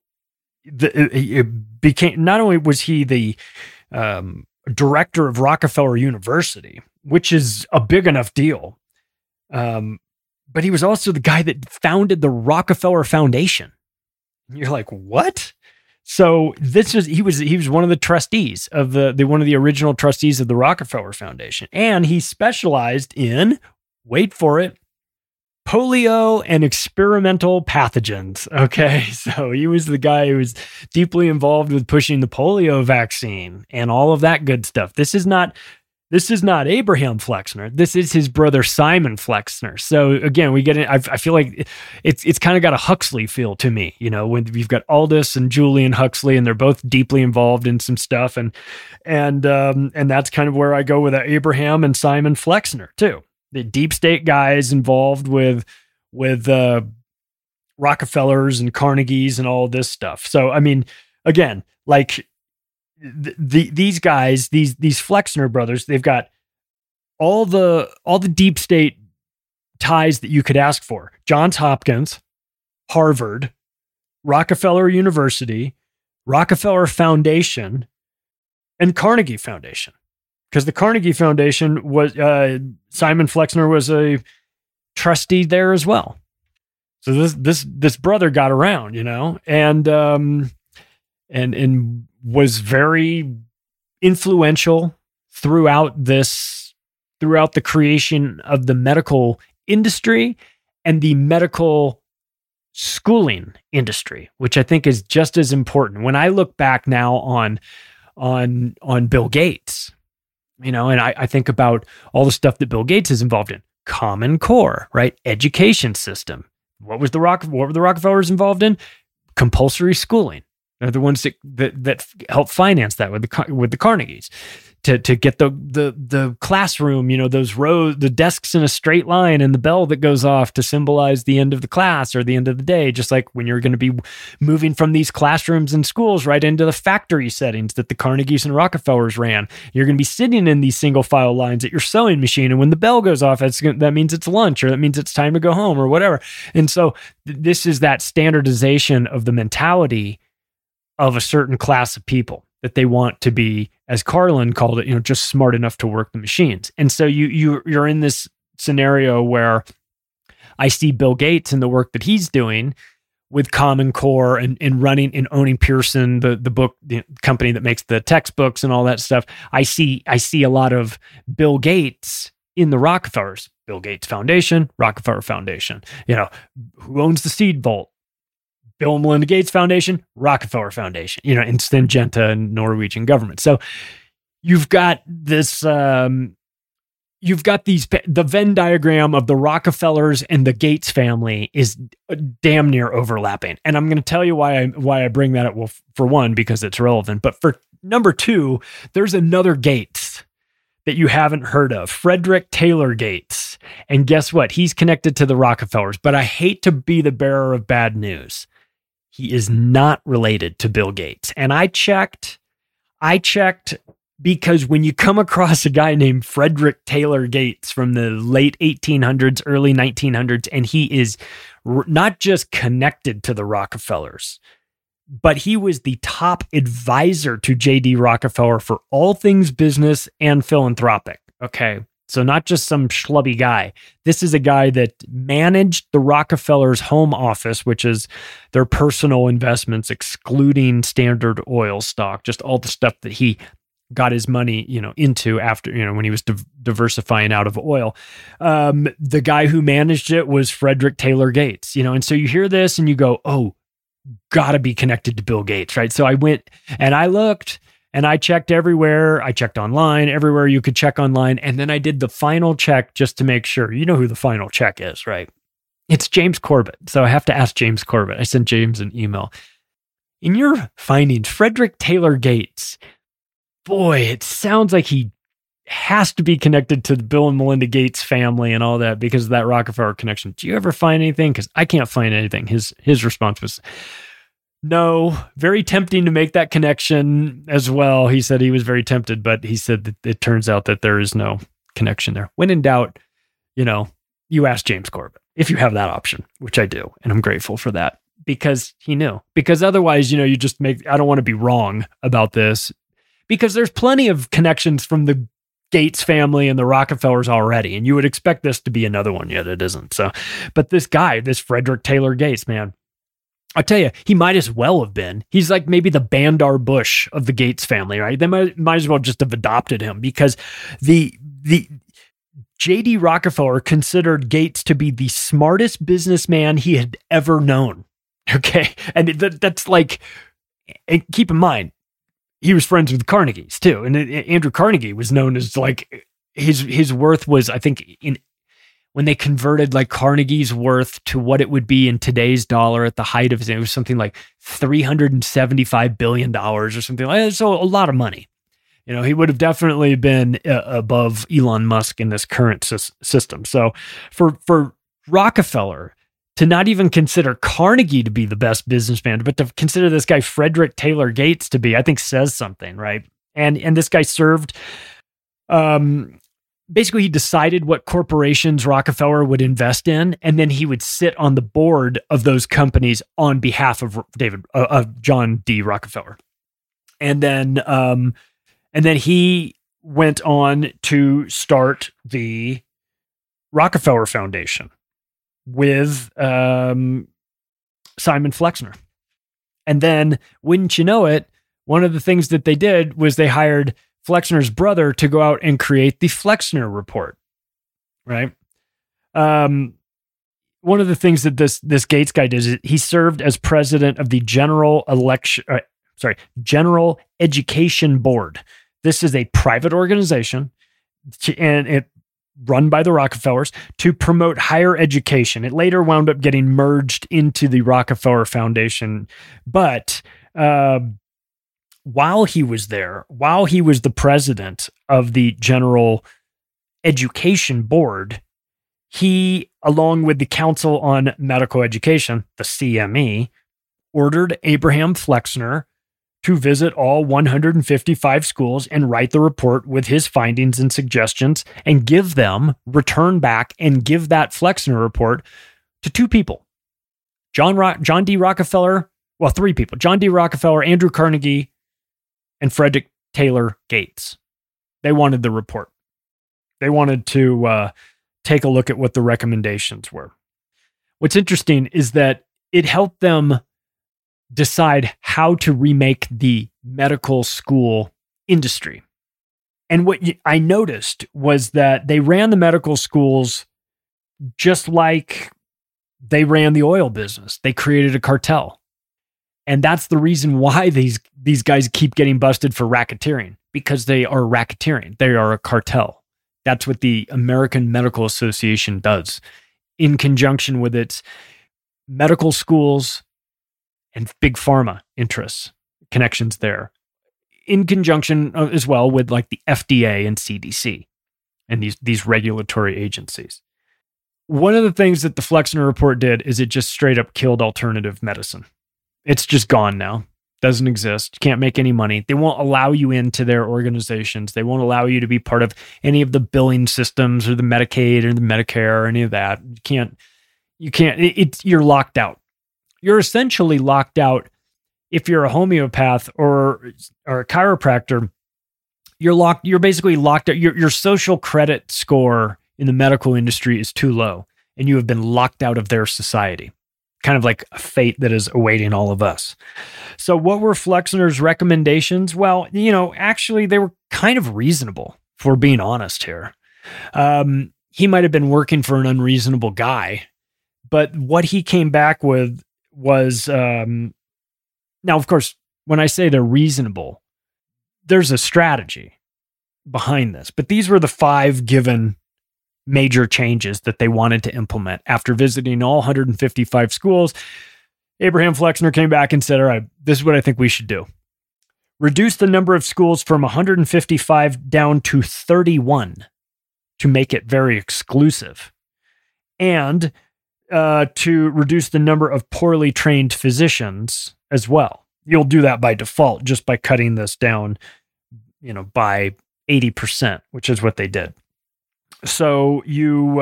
only was he the director of Rockefeller University, which is a big enough deal, but he was also the guy that founded the Rockefeller Foundation. And you're like, what? So he was one of the trustees of one of the original trustees of the Rockefeller Foundation, and he specialized in, wait for it, polio and experimental pathogens. Okay, so he was the guy who was deeply involved with pushing the polio vaccine and all of that good stuff. This is not Abraham Flexner. This is his brother Simon Flexner. So again, we get it. I feel like it's kind of got a Huxley feel to me, when you've got Aldous and Julian Huxley, and they're both deeply involved in some stuff, and that's kind of where I go with Abraham and Simon Flexner too. The deep state guys involved with Rockefellers and Carnegies and all this stuff. So I mean, again, like. These guys, these Flexner brothers, they've got all the deep state ties that you could ask for. Johns Hopkins, Harvard, Rockefeller University, Rockefeller Foundation, and Carnegie Foundation. Because the Carnegie Foundation was Simon Flexner was a trustee there as well. So this brother got around, and was very influential throughout the creation of the medical industry and the medical schooling industry, which I think is just as important. When I look back now on Bill Gates, and I think about all the stuff that Bill Gates is involved in, Common Core, right? Education system. What were the Rockefellers involved in? Compulsory schooling. They're the ones that help finance that with the Carnegies to get the classroom, those rows, the desks in a straight line, and the bell that goes off to symbolize the end of the class or the end of the day. Just like when you're going to be moving from these classrooms and schools right into the factory settings that the Carnegies and Rockefellers ran, you're going to be sitting in these single file lines at your sewing machine, and when the bell goes off, that means it's lunch, or that means it's time to go home, or whatever. And so this is that standardization of the mentality of a certain class of people that they want to be, as Carlin called it, just smart enough to work the machines. And so you're in this scenario where I see Bill Gates and the work that he's doing, with Common Core and running and owning Pearson, the book the company that makes the textbooks and all that stuff. I see a lot of Bill Gates in the Rockefellers. Bill Gates Foundation, Rockefeller Foundation. Who owns the Seed Vault? Bill and Melinda Gates Foundation, Rockefeller Foundation. And Syngenta and Norwegian government. So you've got this. You've got the Venn diagram of the Rockefellers and the Gates family is damn near overlapping. And I'm going to tell you why I bring that up. Well, for one, because it's relevant, but for number two, there's another Gates that you haven't heard of, Frederick Taylor Gates. And guess what? He's connected to the Rockefellers, but I hate to be the bearer of bad news. He is not related to Bill Gates. And I checked because when you come across a guy named Frederick Taylor Gates from the late 1800s, early 1900s, and he is not just connected to the Rockefellers, but he was the top advisor to J.D. Rockefeller for all things business and philanthropic. Okay. So not just some schlubby guy. This is a guy that managed the Rockefellers' home office, which is their personal investments, excluding Standard Oil stock, just all the stuff that he got his money, into after, when he was diversifying out of oil. The guy who managed it was Frederick Taylor Gates, and so you hear this and you go, oh, gotta be connected to Bill Gates, right? So I went and I looked and I checked everywhere. I checked online, everywhere you could check online. And then I did the final check just to make sure. You know who the final check is, right? It's James Corbett. So I have to ask James Corbett. I sent James an email. In your findings, Frederick Taylor Gates, boy, it sounds like he has to be connected to the Bill and Melinda Gates family and all that because of that Rockefeller connection. Do you ever find anything? Because I can't find anything. His response was, no. Very tempting to make that connection as well. He said he was very tempted, but he said that it turns out that there is no connection there. When in doubt, you ask James Corbett if you have that option, which I do. And I'm grateful for that because he knew. Because otherwise, you just I don't want to be wrong about this because there's plenty of connections from the Gates family and the Rockefellers already. And you would expect this to be another one, yet it isn't. So, but this guy, this Frederick Taylor Gates, man, I'll tell you, he might as well have been. He's like maybe the Bandar Bush of the Gates family, right? They might as well just have adopted him because the J.D. Rockefeller considered Gates to be the smartest businessman he had ever known. Okay. And that's like, and keep in mind, he was friends with Carnegie's too. And Andrew Carnegie was known as like his worth was, I think, when they converted like Carnegie's worth to what it would be in today's dollar at the height of it was something like $375 billion or something like that. So a lot of money. He would have definitely been above Elon Musk in this current system. So for Rockefeller to not even consider Carnegie to be the best businessman, but to consider this guy Frederick Taylor Gates to be, I think says something, right? And this guy served, basically he decided what corporations Rockefeller would invest in, and then he would sit on the board of those companies on behalf of John D. Rockefeller. And then he went on to start the Rockefeller Foundation with Simon Flexner. And then, wouldn't you know it, one of the things that they did was they hired Flexner's brother to go out and create the Flexner Report, right? One of the things that this Gates guy did is he served as president of the General Education Board. This is a private organization, and it run by the Rockefellers to promote higher education. It later wound up getting merged into the Rockefeller Foundation. But while he was there, while he was the president of the General Education Board, he, along with the Council on Medical Education, the CME, ordered Abraham Flexner to visit all 155 schools and write the report with his findings and suggestions and return back and give that Flexner report to two people. John D. Rockefeller, well, three people, John D. Rockefeller, Andrew Carnegie, and Frederick Taylor Gates. They wanted the report. They wanted to take a look at what the recommendations were. What's interesting is that it helped them decide how to remake the medical school industry. And what I noticed was that they ran the medical schools just like they ran the oil business. They created a cartel. And that's the reason why these guys keep getting busted for racketeering, because they are racketeering. They are a cartel. That's what the American Medical Association does, in conjunction with its medical schools and big pharma interests, connections there, in conjunction as well with like the FDA and CDC and these regulatory agencies. One of the things that the Flexner report did is it just straight up killed alternative medicine. It's just gone now. Doesn't exist. You can't make any money. They won't allow you into their organizations. They won't allow you to be part of any of the billing systems or the Medicaid or the Medicare or any of that. You can't, you're locked out. You're essentially locked out. If you're a homeopath or a chiropractor, you're basically locked out. Your social credit score in the medical industry is too low, and you have been locked out of their society. Kind of like a fate that is awaiting all of us. So what were Flexner's recommendations? Well, actually they were kind of reasonable, if we're being honest here. He might have been working for an unreasonable guy, but what he came back with was, now, of course, when I say they're reasonable, there's a strategy behind this, but these were the 5 given major changes that they wanted to implement. After visiting all 155 schools, Abraham Flexner came back and said, all right, this is what I think we should do. Reduce the number of schools from 155 down to 31 to make it very exclusive. And to reduce the number of poorly trained physicians as well. You'll do that by default, just by cutting this down, by 80%, which is what they did. So you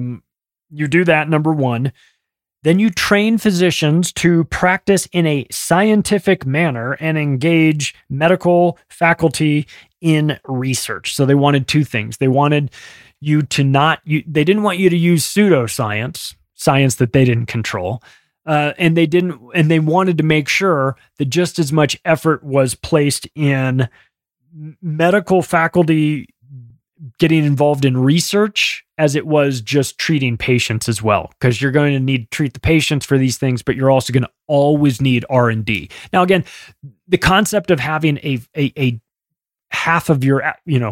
do that, number 1. Then you train physicians to practice in a scientific manner and engage medical faculty in research. So they wanted 2 things. They wanted you to they didn't want you to use pseudoscience, science that they didn't control. And they wanted to make sure that just as much effort was placed in medical faculty getting involved in research as it was just treating patients as well, because you're going to need to treat the patients for these things, but you're also going to always need R&D. Now, again, the concept of having a half of your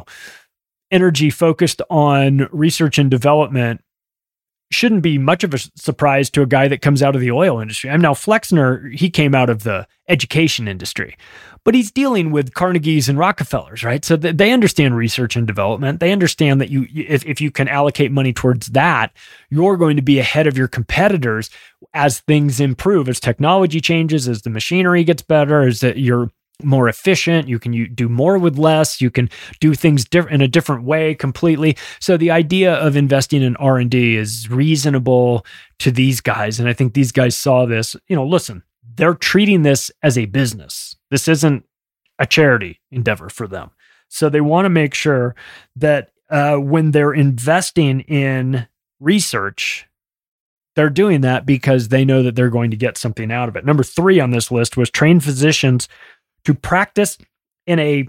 energy focused on research and development shouldn't be much of a surprise to a guy that comes out of the oil industry. Now Flexner, he came out of the education industry, but he's dealing with Carnegies and Rockefellers, right? So they understand research and development. They understand that if you can allocate money towards that, you're going to be ahead of your competitors as things improve, as technology changes, as the machinery gets better, as that you're more efficient, you do more with less, you can do things in a different way completely. So the idea of investing in R&D is reasonable to these guys. And I think these guys saw this, listen, they're treating this as a business. This isn't a charity endeavor for them. So they want to make sure that when they're investing in research, they're doing that because they know that they're going to get something out of it. Number 3 on this list was train physicians to practice in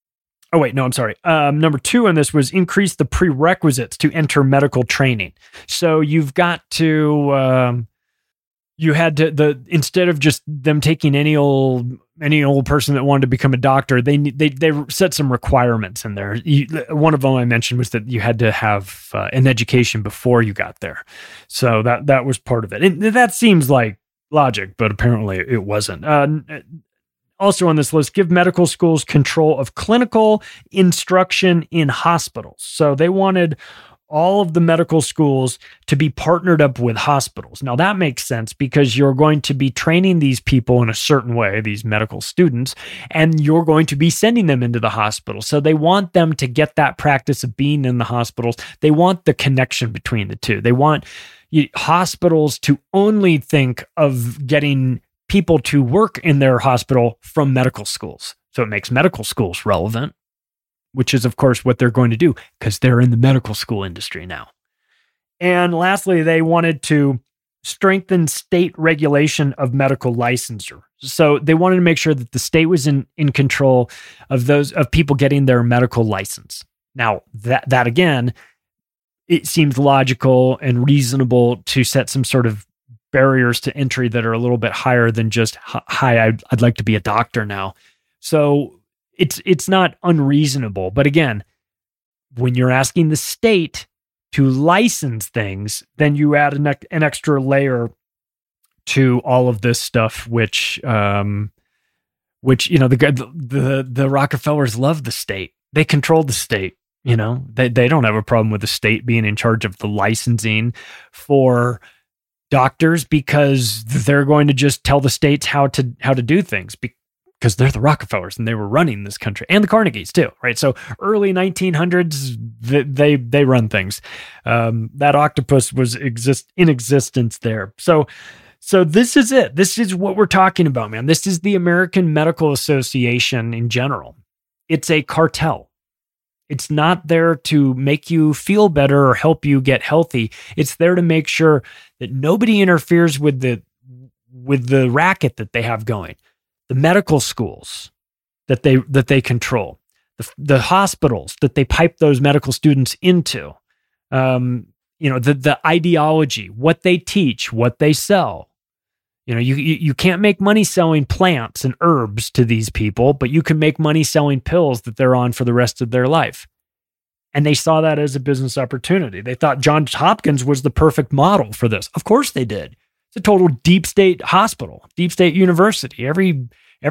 number 2 on this was increase the prerequisites to enter medical training. So you've got to, instead of just them taking any old person that wanted to become a doctor, they set some requirements in there. One of them I mentioned was that you had to have an education before you got there. So that was part of it. And that seems like logic, but apparently it wasn't. Also on this list, give medical schools control of clinical instruction in hospitals. So they wanted all of the medical schools to be partnered up with hospitals. Now that makes sense because you're going to be training these people in a certain way, these medical students, and you're going to be sending them into the hospital. So they want them to get that practice of being in the hospitals. They want the connection between the two. They want hospitals to only think of getting people to work in their hospital from medical schools. So it makes medical schools relevant, which is, of course, what they're going to do because they're in the medical school industry now. And lastly, they wanted to strengthen state regulation of medical licensure. So they wanted to make sure that the state was in control of people getting their medical license. Now, that again, it seems logical and reasonable to set some sort of barriers to entry that are a little bit higher than just, hi, I'd like to be a doctor now. So it's not unreasonable. But again, when you're asking the state to license things, then you add an extra layer to all of this stuff, which the Rockefellers love the state. They control the state. They don't have a problem with the state being in charge of the licensing for doctors, because they're going to just tell the states how to do things, because they're the Rockefellers and they were running this country, and the Carnegies too, right? So early 1900s, they run things. That octopus was in existence there. So this is it. This is what we're talking about, man. This is the American Medical Association in general. It's a cartel. It's not there to make you feel better or help you get healthy. It's there to make sure that nobody interferes with the racket that they have going. The medical schools that they control, the hospitals that they pipe those medical students into, the ideology, what they teach, what they sell. You can't make money selling plants and herbs to these people, but you can make money selling pills that they're on for the rest of their life. And they saw that as a business opportunity. They thought Johns Hopkins was the perfect model for this. Of course they did. It's a total deep state hospital, deep state university. Every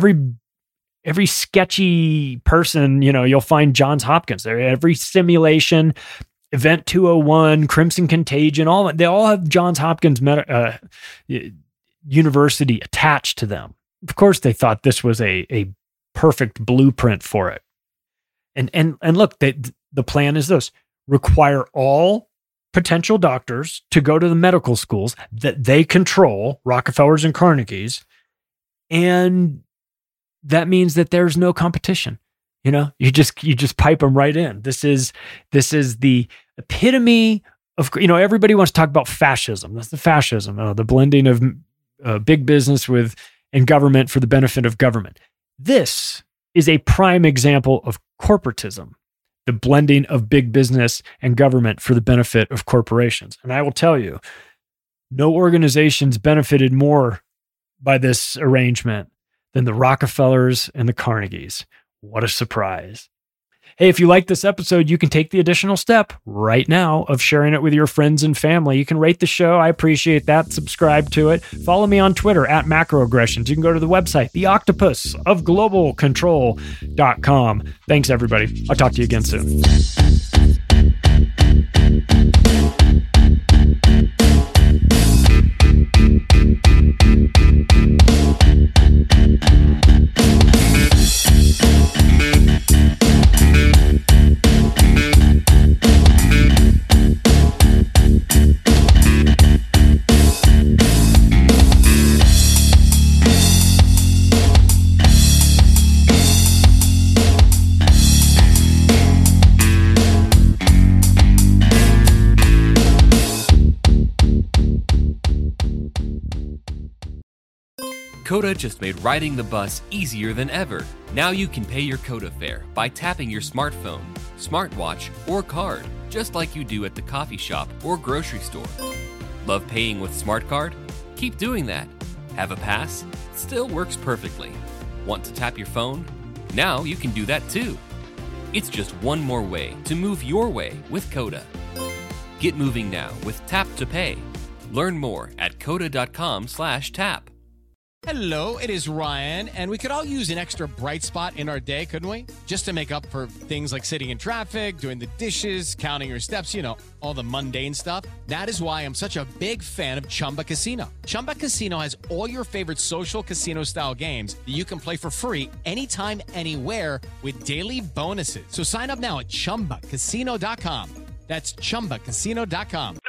sketchy person, you'll find Johns Hopkins there. Every simulation, Event 201, Crimson Contagion, they all have Johns Hopkins University attached to them. Of course, they thought this was a perfect blueprint for it. And look, the plan is this: require all potential doctors to go to the medical schools that they control, Rockefellers and Carnegies, and that means that there's no competition. You just pipe them right in. This is the epitome of, everybody wants to talk about fascism. That's the fascism, the blending of big business and government for the benefit of government. This is a prime example of corporatism, the blending of big business and government for the benefit of corporations. And I will tell you, no organizations benefited more by this arrangement than the Rockefellers and the Carnegies. What a surprise. Hey, if you like this episode, you can take the additional step right now of sharing it with your friends and family. You can rate the show. I appreciate that. Subscribe to it. Follow me on Twitter at Macroaggressions. You can go to the website, theoctopusofglobalcontrol.com. Thanks, everybody. I'll talk to you again soon. Coda just made riding the bus easier than ever. Now you can pay your Coda fare by tapping your smartphone, smartwatch, or card, just like you do at the coffee shop or grocery store. Love paying with SmartCard? Keep doing that. Have a pass? Still works perfectly. Want to tap your phone? Now you can do that too. It's just one more way to move your way with Coda. Get moving now with Tap to Pay. Learn more at coda.com/tap. Hello, it is Ryan, and we could all use an extra bright spot in our day, couldn't we? Just to make up for things like sitting in traffic, doing the dishes, counting your steps, all the mundane stuff. That is why I'm such a big fan of Chumba Casino. Chumba Casino has all your favorite social casino-style games that you can play for free anytime, anywhere with daily bonuses. So sign up now at ChumbaCasino.com. That's ChumbaCasino.com.